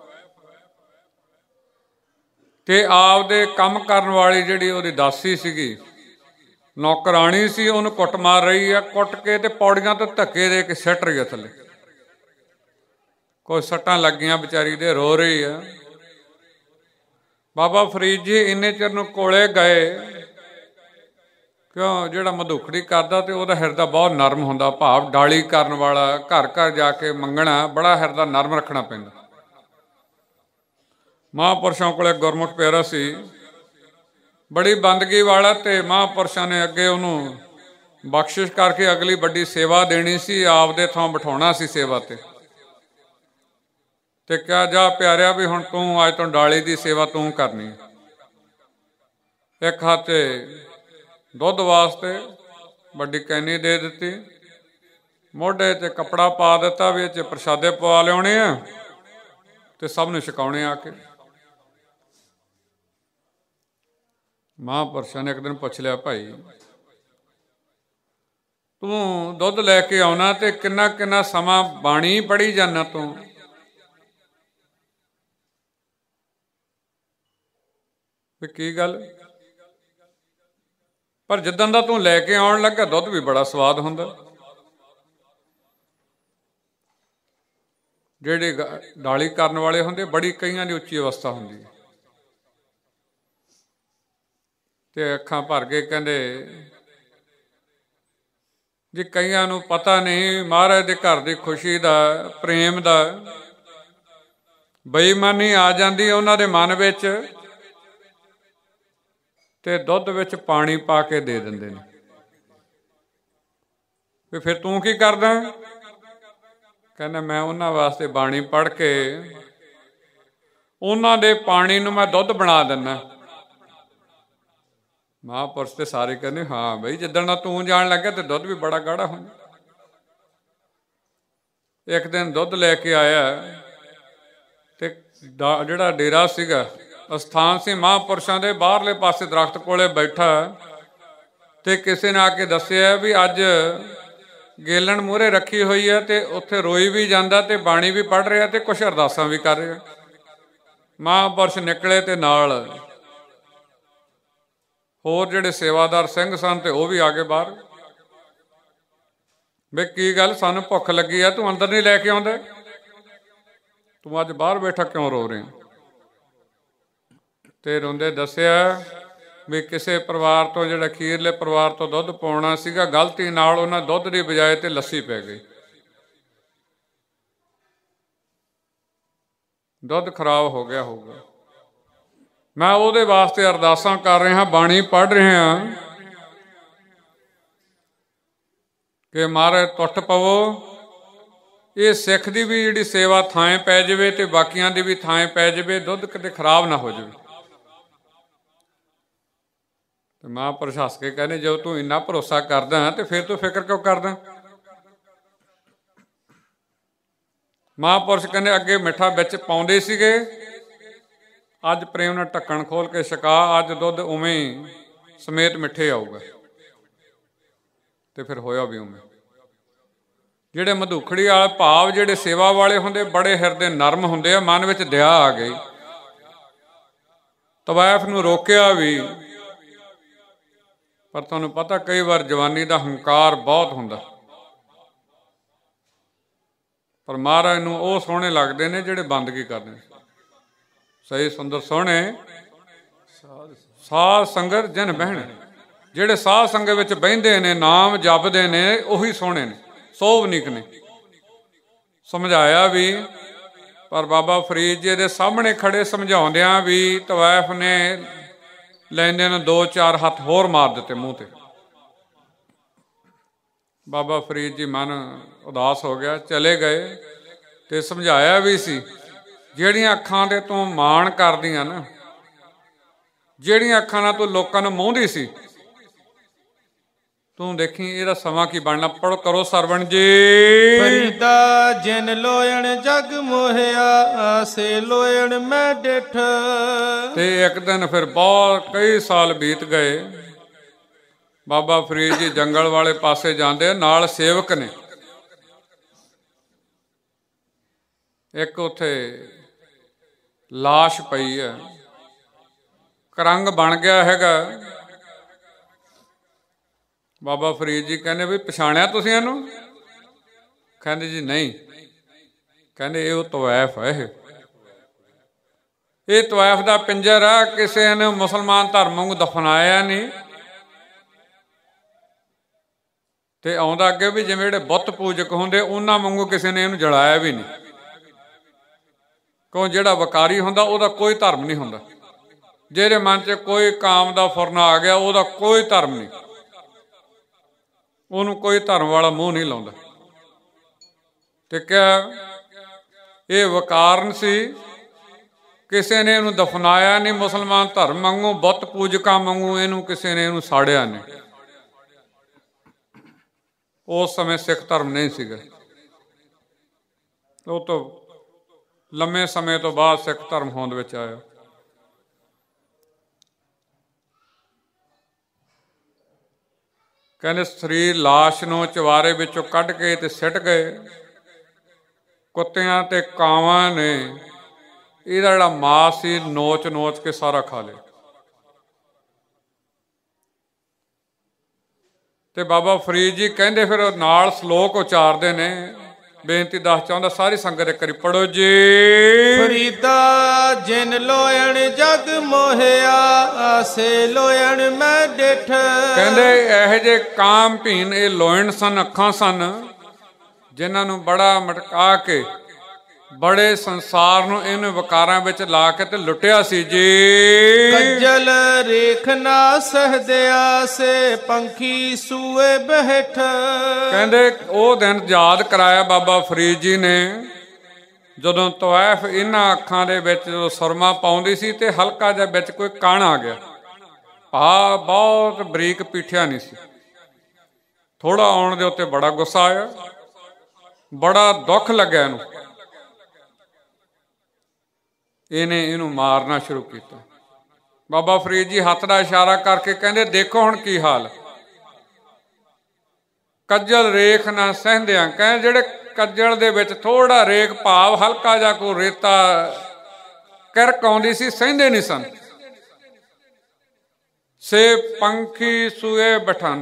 ਤੇ ਆਪਦੇ ਕੰਮ ਕਰਨ ਵਾਲੀ ਜਿਹੜੀ ਉਹਦੀ ਦਾਸੀ ਸੀਗੀ, ਨੌਕਰਾਣੀ ਸੀ, ਉਹਨੂੰ ਕੁੱਟ ਮਾਰ ਰਹੀ ਆ। ਕੁੱਟ ਕੇ ਤੇ ਪੌੜੀਆਂ ਤੋਂ ਧੱਕੇ ਦੇ ਕੇ ਸਿੱਟ ਰਹੀ ਆ ਥੱਲੇ। ਕੋਈ ਸੱਟਾਂ ਲੱਗੀਆਂ, ਵਿਚਾਰੀ ਦੇ ਰੋ ਰਹੀ ਆ। ਬਾਬਾ ਫਰੀਦ ਜੀ ਇੰਨੇ ਚਿਰ ਨੂੰ ਕੋਲੇ ਗਏ, ਕਿਉਂ ਜਿਹੜਾ ਮਧੂਖੜੀ ਕਰਦਾ ਤੇ ਉਹਦਾ ਹਿਰਦਾ ਬਹੁਤ ਨਰਮ ਹੁੰਦਾ, ਭਾਵ ਡਾਲੀ ਕਰਨ ਵਾਲਾ, ਘਰ ਘਰ ਜਾ ਕੇ ਮੰਗਣਾ, ਬੜਾ ਹਿਰਦਾ ਨਰਮ ਰੱਖਣਾ ਪੈਂਦਾ। ਮਹਾਂਪੁਰਸ਼ਾਂ ਕੋਲੇ ਗੁਰਮੁਖ ਪਿਆਰਾ ਸੀ, ਬੜੀ ਬੰਦਗੀ ਵਾਲਾ, ਤੇ ਮਹਾਂਪੁਰਸ਼ਾਂ ਨੇ ਅੱਗੇ ਉਹਨੂੰ ਬਖਸ਼ਿਸ਼ ਕਰਕੇ ਅਗਲੀ ਵੱਡੀ ਸੇਵਾ ਦੇਣੀ ਸੀ, ਆਪਦੇ ਥਾਂ ਬਿਠਾਉਣਾ ਸੀ ਸੇਵਾ ਤੇ ਕਿਹਾ ਜਾ ਪਿਆਰਿਆ ਵੀ ਹੁਣ ਤੂੰ ਅੱਜ ਤੋਂ ਡਾਲੀ ਦੀ ਸੇਵਾ ਤੂੰ ਕਰਨੀ। ਇੱਕ ਹੱਥ ਦੁੱਧ ਵਾਸਤੇ ਵੱਡੀ ਕੈਨੀ ਦੇ ਦਿੱਤੀ, ਮੋਢੇ 'ਤੇ ਕੱਪੜਾ ਪਾ ਦਿੱਤਾ ਵੀ ਇਹ 'ਚ ਪ੍ਰਸ਼ਾਦੇ ਪਵਾ ਲਿਆਉਣੇ ਆ ਤੇ ਸਭ ਨੂੰ ਛਕਾਉਣੇ ਆ ਕੇ। ਮਹਾਂਪੁਰਸ਼ਾਂ ਨੇ ਇੱਕ ਦਿਨ ਪੁੱਛ ਲਿਆ, ਭਾਈ ਤੂੰ ਦੁੱਧ ਲੈ ਕੇ ਆਉਣਾ ਤੇ ਕਿੰਨਾ ਕਿੰਨਾ ਸਮਾਂ ਬਾਣੀ ਪੜ੍ਹੀ ਜਾਂਦਾ ਤੂੰ? ਵੀ ਕੀ ਗੱਲ? ਪਰ ਜਿੱਦਾਂ ਦਾ ਤੂੰ ਲੈ ਕੇ ਆਉਣ ਲੱਗਾ ਦੁੱਧ ਵੀ ਬੜਾ ਸਵਾਦ ਹੁੰਦਾ। ਜਿਹੜੇ ਡਾਲੀ ਕਰਨ ਵਾਲੇ ਹੁੰਦੇ, ਬੜੀ ਕਈਆਂ ਦੀ ਉੱਚੀ ਅਵਸਥਾ ਹੁੰਦੀ ਹੈ, ਤੇ ਅੱਖਾਂ ਭਰ ਕੇ ਕਹਿੰਦੇ ਜੀ ਕਈਆਂ ਨੂੰ ਪਤਾ ਨਹੀਂ ਮਹਾਰਾਜ ਦੇ ਘਰ ਦੀ ਖੁਸ਼ੀ ਦਾ, ਪ੍ਰੇਮ ਦਾ। ਬੇਈਮਾਨੀ ਆ ਜਾਂਦੀ ਉਹਨਾਂ ਦੇ ਮਨ ਵਿੱਚ ਤੇ ਦੁੱਧ ਵਿੱਚ ਪਾਣੀ ਪਾ ਕੇ ਦੇ ਦਿੰਦੇ ਨੇ। ਵੀ ਫਿਰ ਤੂੰ ਕੀ ਕਰਦਾ? ਕਹਿੰਦਾ ਮੈਂ ਉਹਨਾਂ ਵਾਸਤੇ ਬਾਣੀ ਪੜ੍ਹ ਕੇ ਉਹਨਾਂ ਦੇ ਪਾਣੀ ਨੂੰ ਮੈਂ ਦੁੱਧ ਬਣਾ ਦਿੰਦਾ। ਮਹਾਂਪੁਰਸ਼ ਤੇ ਸਾਰੇ ਕਹਿੰਦੇ ਹਾਂ ਬਈ ਜਿੱਦਣ ਦਾ ਤੂੰ ਜਾਣ ਲੱਗਾ ਤੇ ਦੁੱਧ ਵੀ ਬੜਾ ਗਾੜਾ ਹੁੰਦਾ। ਇੱਕ ਦਿਨ ਦੁੱਧ ਲੈ ਕੇ ਆਇਆ ਤੇ ਜਿਹੜਾ ਡੇਰਾ ਸੀਗਾ, ਅਸਥਾਨ ਸੀ ਮਹਾਂਪੁਰਸ਼ਾਂ ਦੇ, ਬਾਹਰਲੇ ਪਾਸੇ ਦਰਖਤ ਕੋਲੇ ਬੈਠਾ ਤੇ ਕਿਸੇ ਨੇ ਆ ਕੇ ਦੱਸਿਆ ਵੀ ਅੱਜ ਗੇਲਣ ਮੂਹਰੇ ਰੱਖੀ ਹੋਈ ਹੈ ਤੇ ਉੱਥੇ ਰੋਈ ਵੀ ਜਾਂਦਾ ਤੇ ਬਾਣੀ ਵੀ ਪੜ੍ਹ ਰਿਹਾ ਤੇ ਕੁਛ ਅਰਦਾਸਾਂ ਵੀ ਕਰ ਰਿਹਾ। ਮਹਾਂਪੁਰਸ਼ ਨਿਕਲੇ ਤੇ ਨਾਲ ਹੋਰ ਜਿਹੜੇ ਸੇਵਾਦਾਰ ਸਿੰਘ ਸਨ ਤੇ ਉਹ ਵੀ ਆ ਗਏ ਬਾਹਰ। ਵੇ ਕੀ ਗੱਲ, ਸਾਨੂੰ ਭੁੱਖ ਲੱਗੀ ਆ, ਤੂੰ ਅੰਦਰ ਨਹੀਂ ਲੈ ਕੇ ਆਉਂਦਾ? ਤੂੰ ਅੱਜ ਬਾਹਰ ਬੈਠਾ ਕਿਉਂ ਰੋ ਰਿਹਾ? ਤੇ ਰੋਂਦੇ ਦੱਸਿਆ ਵੀ ਕਿਸੇ ਪਰਿਵਾਰ ਤੋਂ, ਜਿਹੜਾ ਅਖੀਰਲੇ ਪਰਿਵਾਰ ਤੋਂ ਦੁੱਧ ਪਾਉਣਾ ਸੀਗਾ, ਗਲਤੀ ਨਾਲ ਉਹਨਾਂ ਦੁੱਧ ਦੀ ਬਜਾਏ ਤੇ ਲੱਸੀ ਪੈ ਗਈ। ਦੁੱਧ ਖਰਾਬ ਹੋ ਗਿਆ ਹੋਊਗਾ। ਮੈਂ ਉਹਦੇ ਵਾਸਤੇ ਅਰਦਾਸਾਂ ਕਰ ਰਿਹਾ, ਬਾਣੀ ਪੜ੍ਹ ਰਿਹਾ ਕਿ ਮਹਾਰਾਜ ਟੁੱਟ ਪਵੋ, ਇਹ ਸਿੱਖ ਦੀ ਵੀ ਜਿਹੜੀ ਸੇਵਾ ਥਾਂ ਪੈ ਜਾਵੇ ਤੇ ਬਾਕੀਆਂ ਦੀ ਵੀ ਥਾਂ ਪੈ ਜਾਵੇ, ਦੁੱਧ ਕਿਤੇ ਖਰਾਬ ਨਾ ਹੋ ਜਾਵੇ। ਤੇ ਮਹਾਂਪੁਰਸ਼ ਹੱਸ ਕੇ ਕਹਿੰਦੇ ਜਦੋਂ ਤੂੰ ਇੰਨਾ ਭਰੋਸਾ ਕਰਦਾ ਤੇ ਫਿਰ ਤੂੰ ਫਿਕਰ ਕਿਉਂ ਕਰਦਾ? ਮਹਾਂਪੁਰਸ਼ ਕਹਿੰਦੇ ਅੱਗੇ ਮਿੱਠਾ ਵਿੱਚ ਪਾਉਂਦੇ ਸੀਗੇ, ਅੱਜ ਪ੍ਰੇਮ ਨਾਲ ਢੱਕਣ ਖੋਲ ਕੇ ਛਕਾ, ਅੱਜ ਦੁੱਧ ਉਵੇਂ ਸਮੇਤ ਮਿੱਠੇ ਆਊਗਾ। ਤੇ ਫਿਰ ਹੋਇਆ ਵੀ ਉਵੇਂ। ਜਿਹੜੇ ਮਧੂਖੜੀ ਵਾਲੇ ਭਾਵ ਜਿਹੜੇ ਸੇਵਾ ਵਾਲੇ ਹੁੰਦੇ ਬੜੇ ਹਿਰਦੇ ਨਰਮ ਹੁੰਦੇ ਆ, ਮਨ ਵਿੱਚ ਦਇਆ ਆ ਗਈ। ਤਵੈਫ ਨੂੰ ਰੋਕਿਆ ਵੀ, ਪਰ ਤੁਹਾਨੂੰ ਪਤਾ ਕਈ ਵਾਰ ਜਵਾਨੀ ਦਾ ਹੰਕਾਰ ਬਹੁਤ ਹੁੰਦਾ। ਪਰ ਮਹਾਰਾਜ ਨੂੰ ਉਹ ਸੋਹਣੇ ਲੱਗਦੇ ਨੇ ਜਿਹੜੇ ਬੰਦਗੀ ਕਰਦੇ ਨੇ। ਸਹੀ ਸੁੰਦਰ ਸੋਹਣੇ ਸਾਧ ਸੰਗਤ ਜਨ ਬਹਿਣ, ਜਿਹੜੇ ਸਾਧ ਸੰਗਤ ਵਿੱਚ ਬਹਿੰਦੇ ਨੇ, ਨਾਮ ਜਪਦੇ ਨੇ, ਉਹੀ ਸੋਹਣੇ ਨੇ, ਸੋਭਨੀਕ ਨੇ। ਸਮਝਾਇਆ ਵੀ, ਪਰ ਬਾਬਾ ਫਰੀਦ ਜੀ ਦੇ ਸਾਹਮਣੇ ਖੜੇ ਸਮਝਾਉਂਦਿਆਂ ਵੀ ਤਵੈਫ ਨੇ ਲੈਂਦੇ ਨੇ 2-4 ਹੱਥ ਹੋਰ ਮਾਰ ਦਿੱਤੇ ਮੂੰਹ ਤੇ। ਬਾਬਾ ਫਰੀਦ ਜੀ ਮਨ ਉਦਾਸ ਹੋ ਗਿਆ, ਚਲੇ ਗਏ। ਤੇ ਸਮਝਾਇਆ ਵੀ ਸੀ, ਜਿਹੜੀਆਂ ਅੱਖਾਂ ਦੇ ਤੂੰ ਮਾਣ ਕਰਦੀਆਂ ਨਾ, ਜਿਹੜੀਆਂ ਅੱਖਾਂ ਨਾਲ ਤੂੰ ਲੋਕਾਂ ਨੂੰ ਮੋਹਦੀ ਸੀ, ਤੂੰ ਦੇਖੀ ਇਹਦਾ ਸਮਾਂ ਕੀ ਬਣਨਾ। ਪੜੋ ਕਰੋ ਸਰਵਣ ਜੀ। ਫਰੀਦਾ ਜਿਨ ਲੋਇਣ ਜਗ ਮੋਹਿਆ, ਆਸੇ ਲੋਇਣ ਮੈਂ ਡਿਠ। ਤੇ ਇੱਕ ਦਿਨ ਫਿਰ ਬਹੁਤ ਕਈ ਸਾਲ ਬੀਤ ਗਏ। ਬਾਬਾ ਫਰੀਦ ਜੀ ਜੰਗਲ ਵਾਲੇ ਪਾਸੇ ਜਾਂਦੇ, ਨਾਲ ਸੇਵਕ ਨੇ। ਇੱਕ ਉੱਥੇ ਲਾਸ਼ ਪਈ ਹੈ, ਕਰੰਗ ਬਣ ਗਿਆ ਹੈਗਾ। ਬਾਬਾ ਫਰੀਦ ਜੀ ਕਹਿੰਦੇ ਵੀ ਪਛਾਣਿਆ ਤੁਸੀਂ ਇਹਨੂੰ? ਕਹਿੰਦੇ ਜੀ ਨਹੀਂ। ਕਹਿੰਦੇ ਇਹ ਉਹ ਤਵੈਫ ਹੈ, ਇਹ ਤਵੈਫ ਦਾ ਪਿੰਜਰ ਆ, ਕਿਸੇ ਨੇ ਮੁਸਲਮਾਨ ਧਰਮ ਨੂੰ ਦਫਨਾਇਆ ਨਹੀਂ। ਤੇ ਆਉਂਦਾ ਅੱਗੇ ਵੀ ਜਿਵੇਂ ਜਿਹੜੇ ਬੁੱਤ ਪੂਜਕ ਹੁੰਦੇ ਉਹਨਾਂ ਵਾਂਗੂ ਕਿਸੇ ਨੇ ਇਹਨੂੰ ਜਲਾਇਆ ਵੀ ਨਹੀਂ। ਕਿਉਂ ਜਿਹੜਾ ਵਕਾਰੀ ਹੁੰਦਾ ਉਹਦਾ ਕੋਈ ਧਰਮ ਨਹੀਂ ਹੁੰਦਾ। ਜਿਹਦੇ ਮਨ 'ਚ ਕੋਈ ਕਾਮ ਦਾ ਫੁਰਨਾ ਆ ਗਿਆ ਉਹਦਾ ਕੋਈ ਧਰਮ ਨਹੀਂ, ਉਹਨੂੰ ਕੋਈ ਧਰਮ ਵਾਲਾ ਮੂੰਹ ਨਹੀਂ ਲਾਉਂਦਾ। ਤੇ ਕਿਆ ਇਹ ਵਕਾਰਨ ਸੀ, ਕਿਸੇ ਨੇ ਇਹਨੂੰ ਦਫਨਾਇਆ ਨਹੀਂ ਮੁਸਲਮਾਨ ਧਰਮ ਵਾਂਗੂ, ਬੁੱਤ ਪੂਜਕਾਂ ਵਾਂਗੂ ਇਹਨੂੰ ਕਿਸੇ ਨੇ ਇਹਨੂੰ ਸਾੜਿਆ ਨਹੀਂ। ਉਸ ਸਮੇਂ ਸਿੱਖ ਧਰਮ ਨਹੀਂ ਸੀਗਾ। ਉਹ ਤੋਂ ਲੰਮੇ ਸਮੇਂ ਤੋਂ ਬਾਅਦ ਸਿੱਖ ਧਰਮ ਹੋਂਦ ਵਿੱਚ ਆਇਆ। ਕਹਿੰਦੇ ਸਰੀਰ ਲਾਸ਼ ਨੂੰ ਚਵਾਰੇ ਵਿੱਚੋਂ ਕੱਢ ਕੇ ਤੇ ਸਿੱਟ ਗਏ। ਕੁੱਤਿਆਂ ਤੇ ਕਾਵਾਂ ਨੇ ਇਹਦਾ ਜਿਹੜਾ ਮਾਸ ਸੀ ਨੋਚ ਨੋਚ ਕੇ ਸਾਰਾ ਖਾ ਲਿਆ। ਤੇ ਬਾਬਾ ਫਰੀਦ ਜੀ ਕਹਿੰਦੇ ਫਿਰ ਨਾਲ ਸ਼ਲੋਕ ਉਚਾਰਦੇ ਨੇ, ਬੇਨਤੀ ਦੱਸ ਚਾਹੁੰਦਾ ਸਾਰੀ ਸੰਗਤ ਇੱਕ ਵਾਰੀ ਪੜੋ ਜੀ। ਫਰੀਦਾ ਜਿਨ ਲੋਇਣ ਜਗ ਮੋਹਿਆ, ਆਸੇ ਲੋਇਣ ਮੈਂ ਡਿਠ। ਕਹਿੰਦੇ ਇਹੋ ਜਿਹੇ ਕਾਮ ਭੀਨ ਇਹ ਲੋਇਣ ਸਨ, ਅੱਖਾਂ ਸਨ, ਜਿਨ੍ਹਾਂ ਨੂੰ ਬੜਾ ਮਟਕਾ ਕੇ ਬੜੇ ਸੰਸਾਰ ਨੂੰ ਇਹਨੇ ਵਕਾਰਾਂ ਵਿੱਚ ਲਾ ਕੇ ਤੇ ਲੁੱਟਿਆ ਸੀ ਜੀ। ਕੱਜਲ ਰੇਖ ਨਾ ਸਹਦਿਆ, ਸੇ ਪੰਖੀ ਸੂਏ ਬਹਿਠ। ਕਹਿੰਦੇ ਉਹ ਦਿਨ ਯਾਦ ਕਰਾਇਆ ਬਾਬਾ ਫਰੀਦ ਜੀ ਨੇ, ਜਦੋਂ ਤਵੈਫ ਇਹਨਾਂ ਅੱਖਾਂ ਦੇ ਵਿੱਚ ਜਦੋਂ ਸੁਰਮਾ ਪਾਉਂਦੀ ਸੀ ਤੇ ਹਲਕਾ ਜਿਹਾ ਵਿੱਚ ਕੋਈ ਕਣ ਆ ਗਿਆ। ਭਾ ਬਹੁਤ ਬਰੀਕ ਪੀਠਿਆ ਨਹੀਂ ਸੀ। ਥੋੜਾ ਆਉਣ ਦੇ ਉੱਤੇ ਬੜਾ ਗੁੱਸਾ ਆਇਆ, ਬੜਾ ਦੁੱਖ ਲੱਗਿਆ ਇਹਨੂੰ। ਇਹਨੂੰ ਮਾਰਨਾ ਸ਼ੁਰੂ ਕੀਤਾ। ਬਾਬਾ ਫਰੀਦ ਜੀ ਹੱਥ ਦਾ ਇਸ਼ਾਰਾ ਕਰਕੇ ਕਹਿੰਦੇ ਦੇਖੋ ਹੁਣ ਕੀ ਹਾਲ। ਕੱਜਲ ਰੇਖ ਨਾ ਸਹਿੰਦਿਆਂ, ਕਹਿੰਦੇ ਜਿਹੜੇ ਕੱਜਲ ਦੇ ਵਿੱਚ ਥੋੜਾ ਰੇਖ ਭਾਵ ਹਲਕਾ ਜਿਹਾ ਕੋਈ ਰੇਤਾ ਕਿਰਕ ਆਉਂਦੀ ਸੀ, ਸਹਿੰਦੇ ਨਹੀਂ ਸਨ। ਸੇ ਪੰਖੀ ਸੂਏ ਬਠਨ।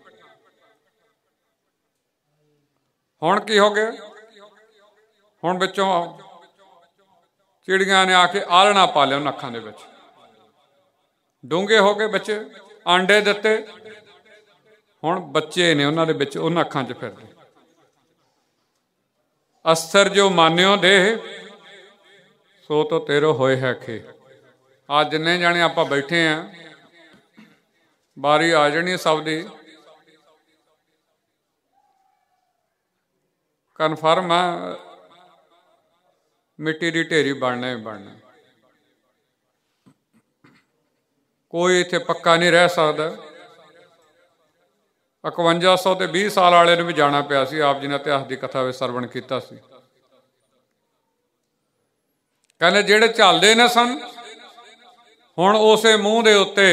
ਹੁਣ ਕੀ ਹੋ ਗਿਆ? ਹੁਣ ਵਿੱਚੋਂ ਚਿੜੀਆਂ ਨੇ ਆ ਕੇ ਆਲਣਾ ਪਾ ਲਿਆ ਉਹਨਾਂ ਅੱਖਾਂ ਦੇ ਵਿੱਚ। ਡੂੰਘੇ ਹੋ ਗਏ ਬੱਚੇ, ਆਂਡੇ ਦਿੱਤੇ। ਹੁਣ ਬੱਚੇ ਨੇ ਉਹਨਾਂ ਦੇ ਵਿੱਚ, ਉਹਨਾਂ ਅੱਖਾਂ 'ਚ ਫਿਰਦੇ। ਅਸਰ ਜੋ ਮਾਨਿਓ ਦੇ ਸੋ ਤੋਂ ਤੇਰੋ ਹੋਏ ਹੈ ਖੇ। ਆ ਜਿੰਨੇ ਜਾਣੇ ਆਪਾਂ ਬੈਠੇ ਆ, ਬਾਰੀ ਆ ਜਾਣੀ ਸਭ ਦੀ। ਕਨਫਰਮ ਆ, ਮਿੱਟੀ ਦੀ ਢੇਰੀ ਬਣਨਾ ਹੀ ਬਣਨਾ। ਕੋਈ ਇੱਥੇ ਪੱਕਾ ਨਹੀਂ ਰਹਿ ਸਕਦਾ। 5100 ਤੇ 20 ਸਾਲ ਵਾਲੇ ਨੂੰ ਵੀ ਜਾਣਾ ਪਿਆ ਸੀ। ਆਪ ਜੀ ਨੇ ਇਤਿਹਾਸ ਦੀ ਕਥਾ ਵਿੱਚ ਸਰਵਣ ਕੀਤਾ ਸੀ। ਕਹਿੰਦੇ ਜਿਹੜੇ ਝੱਲਦੇ ਨੇ ਸਨ, ਹੁਣ ਉਸੇ ਮੂੰਹ ਦੇ ਉੱਤੇ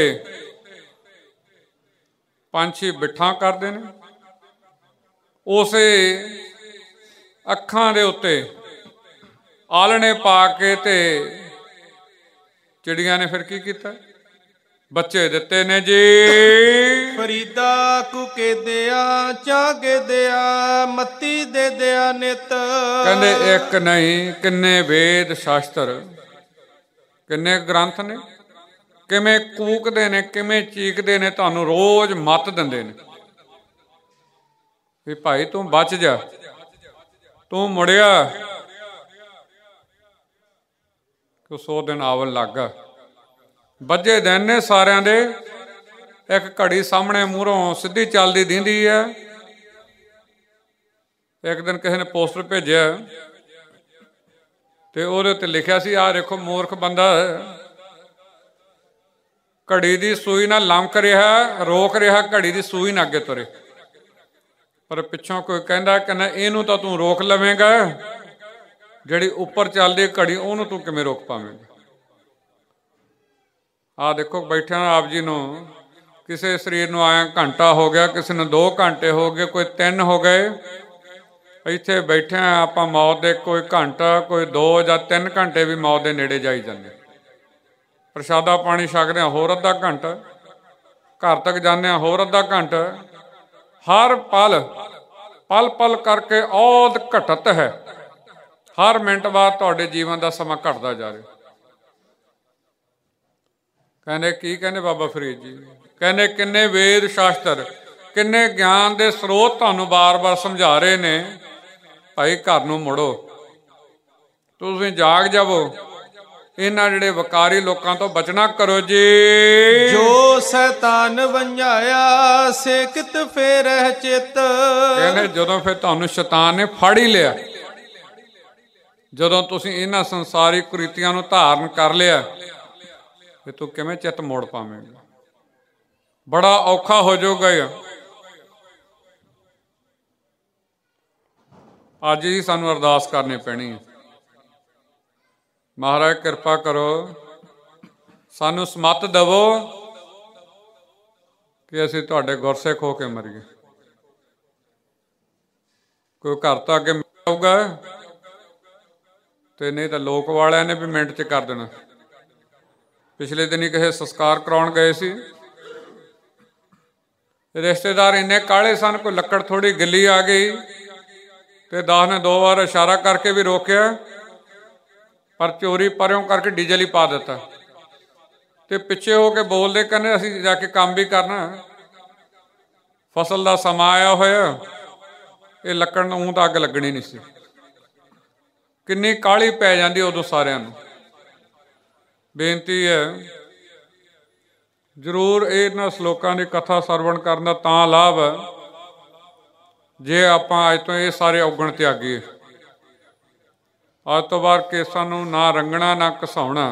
ਪੰਛੀ ਬਿੱਠਾਂ ਕਰਦੇ ਨੇ। ਉਸੇ ਅੱਖਾਂ ਦੇ ਉੱਤੇ ਆਲਣੇ ਪਾ ਕੇ ਤੇ ਚਿੜੀਆਂ ਨੇ ਫਿਰ ਕੀ ਕੀਤਾ? ਬੱਚੇ ਦਿੱਤੇ ਨੇ ਜੀ। ਫਰੀਦਾ ਕੁਕੇ ਦਿਆ ਚਾਗੇ ਦਿਆ ਮੱਤੀ ਦੇ ਦਿਆ ਨਿਤ। ਕਹਿੰਦੇ ਇੱਕ ਨਹੀਂ ਕਿੰਨੇ ਵੇਦ ਸ਼ਾਸਤਰ, ਕਿੰਨੇ ਗ੍ਰੰਥ ਨੇ, ਕਿਵੇਂ ਕੂਕਦੇ ਨੇ, ਕਿਵੇਂ ਚੀਕਦੇ ਨੇ, ਤੁਹਾਨੂੰ ਰੋਜ਼ ਮੱਤ ਦਿੰਦੇ ਨੇ ਵੀ ਭਾਈ ਤੂੰ ਬਚ ਜਾ, ਤੂੰ ਮੁੜਿਆ ਕਿ 100 ਦਿਨ ਆਵਣ ਲੱਗਾ। ਬੱਝੇ ਦਿਨ ਨੇ ਸਾਰਿਆਂ ਦੇ। ਇੱਕ ਘੜੀ ਸਾਹਮਣੇ ਮੂਹਰੋਂ ਸਿੱਧੀ ਚੱਲਦੀ ਦਿੰਦੀ ਹੈ। ਇੱਕ ਦਿਨ ਕਿਸੇ ਨੇ ਪੋਸਟਰ ਭੇਜਿਆ ਤੇ ਉਹਦੇ ਉੱਤੇ ਲਿਖਿਆ ਸੀ, ਆਹ ਦੇਖੋ ਮੂਰਖ ਬੰਦਾ ਘੜੀ ਦੀ ਸੂਈ ਨਾਲ ਲਮਕ ਰਿਹਾ, ਰੋਕ ਰਿਹਾ ਘੜੀ ਦੀ ਸੂਈ ਨਾ ਅੱਗੇ ਤੁਰੇ। ਪਰ ਪਿੱਛੋਂ ਕੋਈ ਕਹਿੰਦਾ ਇਹਨੂੰ ਤਾਂ ਤੂੰ ਰੋਕ ਲਵੇਂਗਾ, ਜਿਹੜੀ ਉੱਪਰ ਚੱਲਦੀ ਘੜੀ ਉਹਨੂੰ ਤੂੰ ਕਿਵੇਂ ਰੋਕ ਪਾਵੇਂਗਾ? ਆਹ ਦੇਖੋ ਬੈਠਿਆਂ ਆਪ ਜੀ ਨੂੰ, ਕਿਸੇ ਸਰੀਰ ਨੂੰ ਆਇਆ ਘੰਟਾ ਹੋ ਗਿਆ, ਕਿਸੇ ਨੂੰ 2 ਘੰਟੇ ਹੋ ਗਏ, ਕੋਈ 3 ਹੋ ਗਏ। ਇੱਥੇ ਬੈਠਿਆਂ ਆਪਾਂ ਮੌਤ ਦੇ ਕੋਈ ਘੰਟਾ, ਕੋਈ 2 ਜਾਂ 3 ਘੰਟੇ ਵੀ ਮੌਤ ਦੇ ਨੇੜੇ ਜਾਈ ਜਾਂਦੇ। ਪ੍ਰਸ਼ਾਦਾ ਪਾਣੀ ਛਕਦੇ ਹਾਂ ਹੋਰ ਅੱਧਾ ਘੰਟਾ, ਘਰ ਤੱਕ ਜਾਂਦੇ ਹਾਂ ਹੋਰ ਅੱਧਾ ਘੰਟਾ। ਹਰ ਪਲ ਪਲ ਪਲ ਕਰਕੇ ਔਧ ਘਟਤ ਹੈ। ਹਰ ਮਿੰਟ ਬਾਅਦ ਤੁਹਾਡੇ ਜੀਵਨ ਦਾ ਸਮਾਂ ਘਟਦਾ ਜਾ ਰਿਹਾ। ਕਹਿੰਦੇ ਕੀ ਕਹਿੰਦੇ ਬਾਬਾ ਫਰੀਦ ਜੀ? ਕਹਿੰਦੇ ਕਿੰਨੇ ਵੇਦ ਸ਼ਾਸਤਰ, ਕਿੰਨੇ ਗਿਆਨ ਦੇ ਸਰੋਤ ਤੁਹਾਨੂੰ ਬਾਰ-ਬਾਰ ਸਮਝਾ ਰਹੇ ਨੇ, ਭਾਈ ਘਰ ਨੂੰ ਮੁੜੋ, ਤੁਸੀਂ ਜਾਗ ਜਾਵੋ, ਇਹਨਾਂ ਜਿਹੜੇ ਵਕਾਰੀ ਲੋਕਾਂ ਤੋਂ ਬਚਣਾ ਕਰੋ ਜੀ। ਜੋ ਸ਼ੈਤਾਨ ਵੰਝਾਇਆ ਸੇਕਤ ਫੇਰਹਿ ਚਿੱਤ। ਕਹਿੰਦੇ ਜਦੋਂ ਫਿਰ ਤੁਹਾਨੂੰ ਸ਼ੈਤਾਨ ਨੇ ਫੜ ਹੀ ਲਿਆ, ਜਦੋਂ ਤੁਸੀਂ ਇਹਨਾਂ ਸੰਸਾਰੀ ਕੁਰੀਤੀਆਂ ਨੂੰ ਧਾਰਨ ਕਰ ਲਿਆ, ਤੇ ਤੂੰ ਕਿਵੇਂ ਚਿੱਤ ਮੋੜ ਪਾਵੇਂਗਾ? ਬੜਾ ਔਖਾ ਹੋ ਜਾਊਗਾ। ਅੱਜ ਹੀ ਸਾਨੂੰ ਅਰਦਾਸ ਕਰਨੀ ਪੈਣੀ ਹੈ, ਮਹਾਰਾਜ ਕਿਰਪਾ ਕਰੋ, ਸਾਨੂੰ ਸਮੱਤ ਦੇਵੋ ਕਿ ਅਸੀਂ ਤੁਹਾਡੇ ਗੁਰਸਿੱਖ ਹੋ ਕੇ ਮਰੀਏ। ਕੋਈ ਘਰ ਤਾਂ ਅੱਗੇ ਆਊਗਾ ਤੇ ਨਹੀਂ ਤਾਂ ਲੋਕ ਵਾਲਿਆਂ ਨੇ ਵੀ ਮਿੰਟ 'ਚ ਕਰ ਦੇਣਾ। ਪਿਛਲੇ ਦਿਨ ਹੀ ਕਿਸੇ ਸੰਸਕਾਰ ਕਰਾਉਣ ਗਏ ਸੀ, ਰਿਸ਼ਤੇਦਾਰ ਇੰਨੇ ਕਾਹਲੇ ਸਨ, ਕੋਈ ਲੱਕੜ ਥੋੜੀ ਗਿੱਲੀ ਆ ਗਈ ਤੇ ਦਾਸ ਨੇ 2 ਵਾਰ ਇਸ਼ਾਰਾ ਕਰਕੇ ਵੀ ਰੋਕਿਆ, ਪਰ ਚੋਰੀ ਪਰਿਓਂ ਕਰਕੇ ਡੀਜ਼ਲ ਹੀ ਪਾ ਦਿੱਤਾ। ਤੇ ਪਿੱਛੇ ਹੋ ਕੇ ਬੋਲਦੇ, ਕਹਿੰਦੇ ਅਸੀਂ ਜਾ ਕੇ ਕੰਮ ਵੀ ਕਰਨਾ, ਫਸਲ ਦਾ ਸਮਾਂ ਆਇਆ ਹੋਇਆ, ਇਹ ਲੱਕੜ ਨੂੰ ਤਾਂ ਅੱਗ ਲੱਗਣੀ ਨਹੀਂ ਸੀ। ਕਿੰਨੀ ਕਾਹਲੀ ਪੈ ਜਾਂਦੀ ਉਦੋਂ ਸਾਰਿਆਂ ਨੂੰ। ਬੇਨਤੀ ਹੈ, ਜ਼ਰੂਰ ਇਹਨਾਂ ਸਲੋਕਾਂ ਦੀ ਕਥਾ ਸਰਵਣ ਕਰਨ ਦਾ ਤਾਂ ਲਾਭ ਹੈ ਜੇ ਆਪਾਂ ਅੱਜ ਤੋਂ ਇਹ ਸਾਰੇ ਔਗਣ ਤਿਆਗੀਏ। ਅੱਜ ਤੋਂ ਬਾਅਦ ਕੇਸਾਂ ਨੂੰ ਨਾ ਰੰਗਣਾ ਨਾ ਘਸਾਉਣਾ।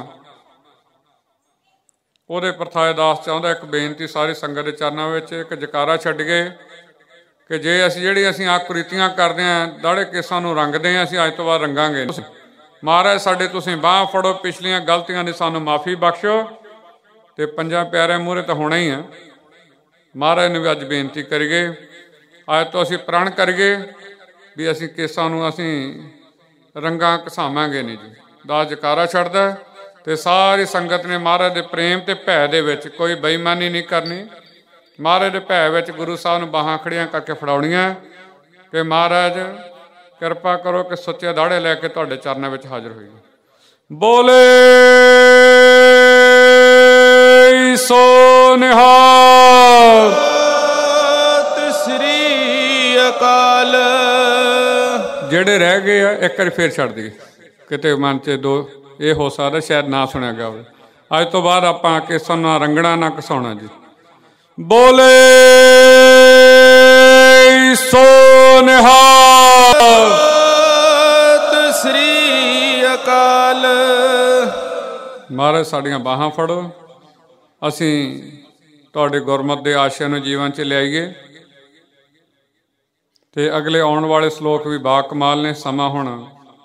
ਉਹਦੇ ਪ੍ਰਥਾਏ ਦਾਸ ਚਾਹੁੰਦਾ ਇੱਕ ਬੇਨਤੀ ਸਾਰੀ ਸੰਗਤ ਦੇ ਚਰਨਾਂ ਵਿੱਚ, ਇੱਕ ਜਕਾਰਾ ਛੱਡ ਗਏ ਕਿ ਜੇ ਅਸੀਂ ਆਹ ਕੁਰੀਤੀਆਂ ਕਰਦੇ ਹਾਂ, ਦਾੜੇ ਕੇਸਾਂ ਨੂੰ ਰੰਗਦੇ ਹਾਂ, ਅਸੀਂ ਅੱਜ ਤੋਂ ਬਾਅਦ ਰੰਗਾਂਗੇ। ਮਹਾਰਾਜ ਸਾਡੇ ਤੁਸੀਂ ਬਾਂਹ ਫੜੋ, ਪਿਛਲੀਆਂ ਗਲਤੀਆਂ ਦੀ ਸਾਨੂੰ ਮਾਫੀ ਬਖਸ਼ੋ, ਤੇ 5 ਪਿਆਰਿਆਂ ਮੂਹਰੇ ਤਾਂ ਹੋਣਾ ਹੀ ਆ। ਮਹਾਰਾਜ ਨੂੰ ਵੀ ਅੱਜ ਬੇਨਤੀ ਕਰੀਏ, ਅੱਜ ਤੋਂ ਅਸੀਂ ਪ੍ਰਣ ਕਰੀਏ ਵੀ ਅਸੀਂ ਕੇਸਾਂ ਨੂੰ ਅਸੀਂ ਰੰਗਾਂ ਘਸਾਵਾਂਗੇ ਨਹੀਂ ਜੀ। ਦਾਸ ਜਕਾਰਾ ਛੱਡਦਾ ਤੇ ਸਾਰੀ ਸੰਗਤ ਨੇ ਮਹਾਰਾਜ ਦੇ ਪ੍ਰੇਮ ਤੇ ਭੈ ਦੇ ਵਿੱਚ ਕੋਈ ਬੇਈਮਾਨੀ ਨਹੀਂ ਕਰਨੀ। ਮਹਾਰਾਜ ਦੇ ਭੈ ਵਿੱਚ ਗੁਰੂ ਸਾਹਿਬ ਨੂੰ ਬਾਹਾਂ ਖੜੀਆਂ ਕਰਕੇ ਫੜਾਉਣੀਆਂ ਕਿ ਮਹਾਰਾਜ ਕਿਰਪਾ ਕਰੋ ਕਿ ਸੱਚੇ ਦਾੜੇ ਲੈ ਕੇ ਤੁਹਾਡੇ ਚਰਨਾਂ ਵਿੱਚ ਹਾਜ਼ਰ ਹੋਈਏ। ਬੋਲੇ ਸੋ ਨਿਹਾਲ। ਸਤਿ ਸ੍ਰੀ ਅਕਾਲ। ਜਿਹੜੇ ਰਹਿ ਗਏ ਆ ਇੱਕ ਵਾਰੀ ਫੇਰ ਛੱਡ ਦਈਏ, ਕਿਤੇ ਮਨ 'ਚ ਇਹ ਹੋ ਸਕਦਾ ਸ਼ਾਇਦ ਨਾ ਸੁਣਿਆ ਗਿਆ ਹੋਵੇ। ਅੱਜ ਤੋਂ ਬਾਅਦ ਆਪਾਂ ਕੇਸਾਂ ਨਾ ਰੰਗਣਾ ਨਾ ਘਸਾਉਣਾ ਜੀ। ਬੋਲੇ ਸੋ ਨਿਹਾਲ। ਸਤਿ ਸ੍ਰੀ ਅਕਾਲ। ਮਹਾਰਾਜ ਸਾਡੀਆਂ ਬਾਹਾਂ ਫੜੋ, ਅਸੀਂ ਤੁਹਾਡੇ ਗੁਰਮਤਿ ਦੇ ਆਸ਼ੇ ਨੂੰ ਜੀਵਨ 'ਚ ਲਿਆਈਏ। ਤੇ ਅਗਲੇ ਆਉਣ ਵਾਲੇ ਸਲੋਕ ਵੀ ਬਾ ਕਮਾਲ ਨੇ। ਸਮਾਂ ਹੁਣ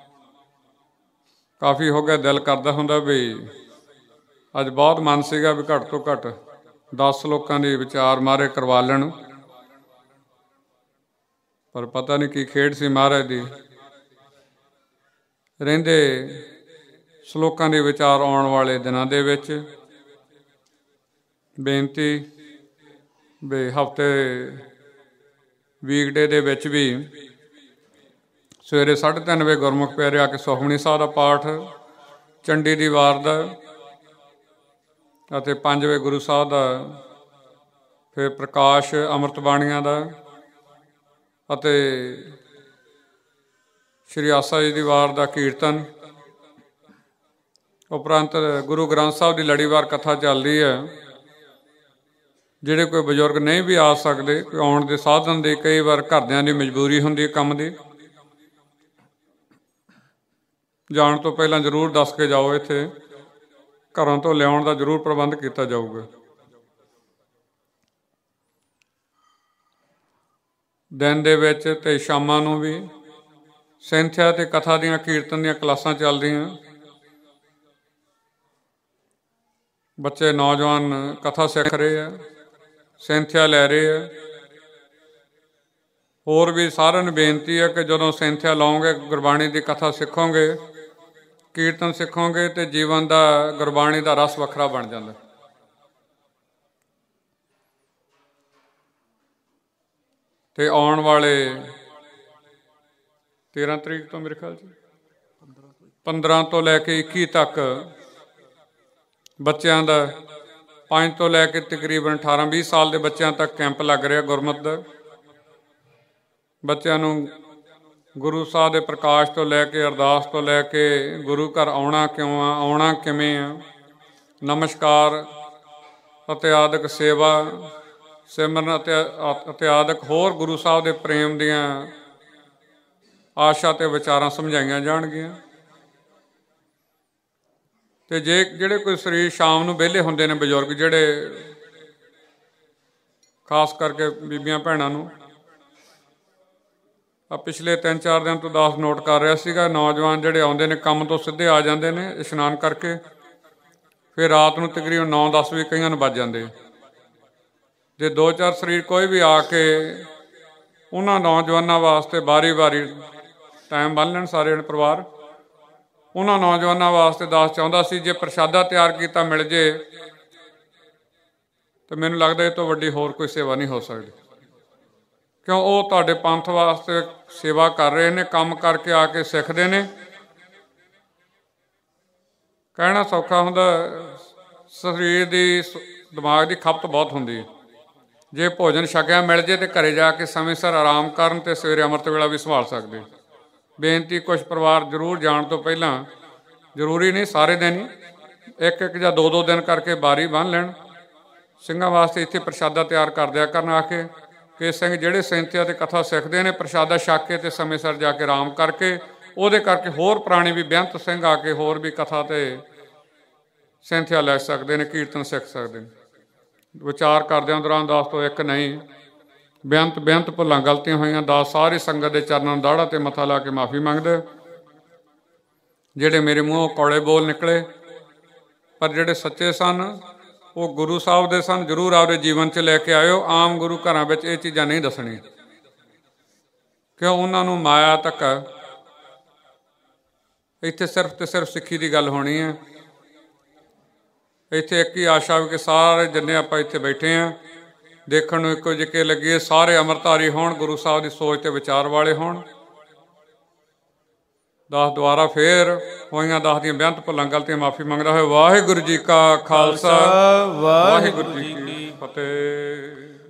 ਕਾਫੀ ਹੋ ਗਿਆ, ਦਿਲ ਕਰਦਾ ਹੁੰਦਾ ਵੀ ਅੱਜ ਬਹੁਤ ਮਨ ਸੀਗਾ ਵੀ ਘੱਟ ਤੋਂ ਘੱਟ 10 ਲੋਕਾਂ ਦੇ ਵਿਚਾਰ ਮਹਾਰਾਜ ਕਰਵਾ ਲੈਣ, ਪਰ ਪਤਾ ਨਹੀਂ ਕੀ ਖੇਡ ਸੀ ਮਹਾਰਾਜ ਦੀ। ਰਹਿੰਦੇ ਸ਼ਲੋਕਾਂ ਦੇ ਵਿਚਾਰ ਆਉਣ ਵਾਲੇ ਦਿਨਾਂ ਦੇ ਵਿੱਚ। ਬੇਨਤੀ ਵੀ ਹਫ਼ਤੇ ਵੀਕਡੇ ਦੇ ਵਿੱਚ ਵੀ ਸਵੇਰੇ 3:30 ਵਜੇ ਗੁਰਮੁਖ ਪਿਆਰੇ ਆ ਕੇ ਸੁਖਮਨੀ ਸਾਹਿਬ ਦਾ ਪਾਠ, ਚੰਡੀ ਦੀ ਵਾਰ ਦਾ ਅਤੇ 5 ਵਜੇ ਗੁਰੂ ਸਾਹਿਬ ਦਾ, ਫਿਰ ਪ੍ਰਕਾਸ਼ ਅੰਮ੍ਰਿਤ ਬਾਣੀਆਂ ਦਾ ਅਤੇ ਸ਼੍ਰੀ ਆਸਾ ਜੀ ਦੀ ਵਾਰ ਦਾ ਕੀਰਤਨ। ਉਪਰੰਤ ਗੁਰੂ ਗ੍ਰੰਥ ਸਾਹਿਬ ਦੀ ਲੜੀਵਾਰ ਕਥਾ ਚੱਲਦੀ ਹੈ। ਜਿਹੜੇ ਕੋਈ ਬਜ਼ੁਰਗ ਨਹੀਂ ਵੀ ਆ ਸਕਦੇ, ਕੋਈ ਆਉਣ ਦੇ ਸਾਧਨ ਦੀ, ਕਈ ਵਾਰ ਘਰਦਿਆਂ ਦੀ ਮਜਬੂਰੀ ਹੁੰਦੀ ਹੈ ਕੰਮ ਦੀ, ਜਾਣ ਤੋਂ ਪਹਿਲਾਂ ਜ਼ਰੂਰ ਦੱਸ ਕੇ ਜਾਓ। ਇੱਥੇ ਘਰਾਂ ਤੋਂ ਲਿਆਉਣ ਦਾ ਜ਼ਰੂਰ ਪ੍ਰਬੰਧ ਕੀਤਾ ਜਾਊਗਾ। ਦਿਨ ਦੇ ਵਿੱਚ ਅਤੇ ਸ਼ਾਮਾਂ ਨੂੰ ਵੀ ਸਿੰਥਿਆ ਅਤੇ ਕਥਾ ਦੀਆਂ, ਕੀਰਤਨ ਦੀਆਂ ਕਲਾਸਾਂ ਚੱਲਦੀਆਂ। ਬੱਚੇ ਨੌਜਵਾਨ ਕਥਾ ਸਿੱਖ ਰਹੇ ਆ, ਸਿੰਥਿਆ ਲੈ ਰਹੇ ਆ। ਹੋਰ ਵੀ ਸਾਰਿਆਂ ਨੂੰ ਬੇਨਤੀ ਹੈ ਕਿ ਜਦੋਂ ਸਿੰਥਿਆ ਲਾਓਗੇ, ਗੁਰਬਾਣੀ ਦੀ ਕਥਾ ਸਿੱਖੋਗੇ, ਕੀਰਤਨ ਸਿੱਖੋਗੇ, ਅਤੇ ਜੀਵਨ ਦਾ ਗੁਰਬਾਣੀ ਦਾ ਰਸ ਵੱਖਰਾ ਬਣ ਜਾਂਦਾ। ਅਤੇ ਆਉਣ ਵਾਲੇ 13 ਤਰੀਕ ਤੋਂ ਮੇਰੇ ਖਿਆਲ 'ਚ 15 ਤੋਂ ਲੈ ਕੇ 21 ਤੱਕ ਬੱਚਿਆਂ ਦਾ, 5 ਤੋਂ ਲੈ ਕੇ ਤਕਰੀਬਨ 18-20 ਸਾਲ ਦੇ ਬੱਚਿਆਂ ਤੱਕ ਕੈਂਪ ਲੱਗ ਰਿਹਾ ਗੁਰਮਤਿ ਦਾ। ਬੱਚਿਆਂ ਨੂੰ ਗੁਰੂ ਸਾਹਿਬ ਦੇ ਪ੍ਰਕਾਸ਼ ਤੋਂ ਲੈ ਕੇ, ਅਰਦਾਸ ਤੋਂ ਲੈ ਕੇ, ਗੁਰੂ ਘਰ ਆਉਣਾ ਕਿਉਂ ਆ, ਆਉਣਾ ਕਿਵੇਂ ਆ, ਨਮਸਕਾਰ ਅਤੇ ਆਦਿਕ ਸੇਵਾ, ਸਿਮਰਨ ਅਤੇ ਆਦਿਕ ਹੋਰ ਗੁਰੂ ਸਾਹਿਬ ਦੇ ਪ੍ਰੇਮ ਦੀਆਂ ਆਸ਼ਾ ਅਤੇ ਵਿਚਾਰਾਂ ਸਮਝਾਈਆਂ ਜਾਣਗੀਆਂ। ਅਤੇ ਜਿਹੜੇ ਕੋਈ ਸਰੀਰ ਸ਼ਾਮ ਨੂੰ ਵਿਹਲੇ ਹੁੰਦੇ ਨੇ, ਬਜ਼ੁਰਗ ਜਿਹੜੇ, ਖਾਸ ਕਰਕੇ ਬੀਬੀਆਂ ਭੈਣਾਂ ਨੂੰ, ਪਿਛਲੇ 3-4 ਦਿਨ ਤੋਂ ਦਾਸ ਨੋਟ ਕਰ ਰਿਹਾ ਸੀਗਾ, ਨੌਜਵਾਨ ਜਿਹੜੇ ਆਉਂਦੇ ਨੇ ਕੰਮ ਤੋਂ ਸਿੱਧੇ ਆ ਜਾਂਦੇ ਨੇ ਇਸ਼ਨਾਨ ਕਰਕੇ, ਫਿਰ ਰਾਤ ਨੂੰ ਤਕਰੀਬਨ 9-10 ਵੀ ਕਈਆਂ ਨੂੰ ਵੱਜ ਜਾਂਦੇ। ਜੇ 2-4 ਸਰੀਰ ਕੋਈ ਵੀ ਆ ਕੇ ਉਹਨਾਂ ਨੌਜਵਾਨਾਂ ਵਾਸਤੇ ਵਾਰੀ ਟਾਈਮ ਬੰਨ੍ਹ ਲੈਣ, ਸਾਰੇ ਪਰਿਵਾਰ, ਉਹਨਾਂ ਨੌਜਵਾਨਾਂ ਵਾਸਤੇ ਦਾਸ ਚਾਹੁੰਦਾ ਸੀ ਜੇ ਪ੍ਰਸ਼ਾਦਾ ਤਿਆਰ ਕੀਤਾ ਮਿਲ ਜੇ ਤਾਂ ਮੈਨੂੰ ਲੱਗਦਾ ਇਹ ਤੋਂ ਵੱਡੀ ਹੋਰ ਕੋਈ ਸੇਵਾ ਨਹੀਂ ਹੋ ਸਕਦੀ, ਕਿਉਂ ਉਹ ਤੁਹਾਡੇ ਪੰਥ ਵਾਸਤੇ ਸੇਵਾ ਕਰ ਰਹੇ ਨੇ, ਕੰਮ ਕਰਕੇ ਆ ਕੇ ਸਿੱਖਦੇ ਨੇ। ਕਹਿਣਾ ਸੌਖਾ ਹੁੰਦਾ, ਸਰੀਰ ਦੀ, ਦਿਮਾਗ ਦੀ ਖਪਤ ਬਹੁਤ ਹੁੰਦੀ ਹੈ। ਜੇ ਭੋਜਨ ਛਕਿਆ ਮਿਲ ਜੇ ਤਾਂ ਘਰੇ ਜਾ ਕੇ ਸਮੇਂ ਸਿਰ ਆਰਾਮ ਕਰਨ ਅਤੇ ਸਵੇਰੇ ਅੰਮ੍ਰਿਤ ਵੇਲਾ ਵੀ ਸੰਭਾਲ ਸਕਦੇ। ਬੇਨਤੀ, ਕੁਛ ਪਰਿਵਾਰ ਜ਼ਰੂਰ ਜਾਣ ਤੋਂ ਪਹਿਲਾਂ, ਜ਼ਰੂਰੀ ਨਹੀਂ ਸਾਰੇ ਦਿਨ ਹੀ, 1-1 ਜਾਂ 2-2 ਦਿਨ ਕਰਕੇ ਬਾਰੀ ਬੰਨ੍ਹ ਲੈਣ। ਸਿੰਘਾਂ ਵਾਸਤੇ ਇੱਥੇ ਪ੍ਰਸ਼ਾਦਾ ਤਿਆਰ ਕਰ ਦਿਆ ਕਰਨ ਆ ਕੇ, ਕਿ ਸਿੰਘ ਜਿਹੜੇ ਸਿੰਥਿਆ ਅਤੇ ਕਥਾ ਸਿੱਖਦੇ ਨੇ, ਪ੍ਰਸ਼ਾਦਾ ਛਕ ਕੇ ਅਤੇ ਸਮੇਂ ਸਿਰ ਜਾ ਕੇ ਆਰਾਮ ਕਰਕੇ, ਉਹਦੇ ਕਰਕੇ ਹੋਰ ਪੁਰਾਣੇ ਵੀ ਬੇਅੰਤ ਸਿੰਘ ਆ ਕੇ ਹੋਰ ਵੀ ਕਥਾ ਅਤੇ ਸਿੰਥਿਆ ਲੈ ਸਕਦੇ ਨੇ, ਕੀਰਤਨ ਸਿੱਖ ਸਕਦੇ ਨੇ। ਵਿਚਾਰ ਕਰਦਿਆਂ ਦੌਰਾਨ ਦਾਸ ਤੋਂ ਇੱਕ ਨਹੀਂ, ਬੇਅੰਤ ਭੁੱਲਾਂ ਗਲਤੀਆਂ ਹੋਈਆਂ, ਦਾਸ ਸਾਰੀ ਸੰਗਤ ਦੇ ਚਰਨਾਂ ਨੂੰ ਦਾੜਾ 'ਤੇ ਮੱਥਾ ਲਾ ਕੇ ਮਾਫੀ ਮੰਗਦੇ। ਜਿਹੜੇ ਮੇਰੇ ਮੂੰਹੋਂ ਕੌੜੇ ਬੋਲ ਨਿਕਲੇ, ਪਰ ਜਿਹੜੇ ਸੱਚੇ ਸਨ ਉਹ ਗੁਰੂ ਸਾਹਿਬ ਦੇ ਸਨ, ਜ਼ਰੂਰ ਆਪਦੇ ਜੀਵਨ 'ਚ ਲੈ ਕੇ ਆਇਓ। ਆਮ ਗੁਰੂ ਘਰਾਂ ਵਿੱਚ ਇਹ ਚੀਜ਼ਾਂ ਨਹੀਂ ਦੱਸਣੀਆਂ, ਕਿਉਂ ਉਹਨਾਂ ਨੂੰ ਮਾਇਆ ਧੱਕਾ। ਇੱਥੇ ਸਿਰਫ ਅਤੇ ਸਿਰਫ ਸਿੱਖੀ ਦੀ ਗੱਲ ਹੋਣੀ ਹੈ। ਇੱਥੇ ਇੱਕ ਹੀ ਆਸ਼ਾ ਵੀ ਕਿ ਸਾਰੇ ਜਿੰਨੇ ਆਪਾਂ ਇੱਥੇ ਬੈਠੇ ਹਾਂ, ਦੇਖਣ ਨੂੰ ਇੱਕੋ ਜਿਹੇ ਲੱਗੀਏ, ਸਾਰੇ ਅੰਮ੍ਰਿਤਧਾਰੀ ਹੋਣ, ਗੁਰੂ ਸਾਹਿਬ ਦੀ ਸੋਚ ਅਤੇ ਵਿਚਾਰ ਵਾਲੇ ਹੋਣ। ਦਾਸ ਦੁਆਰਾ ਫੇਰ ਹੋਈਆਂ ਦਾਸ ਦੀਆਂ ਬੇਅੰਤ ਭੁੱਲਾਂ ਗਲਤੀਆਂ ਮਾਫੀ ਮੰਗਦਾ ਹੋਇਆ। ਵਾਹਿਗੁਰੂ ਜੀ ਕਾ ਖਾਲਸਾ, ਵਾਹਿਗੁਰੂ ਜੀ ਕੀ ਫਤਿਹ।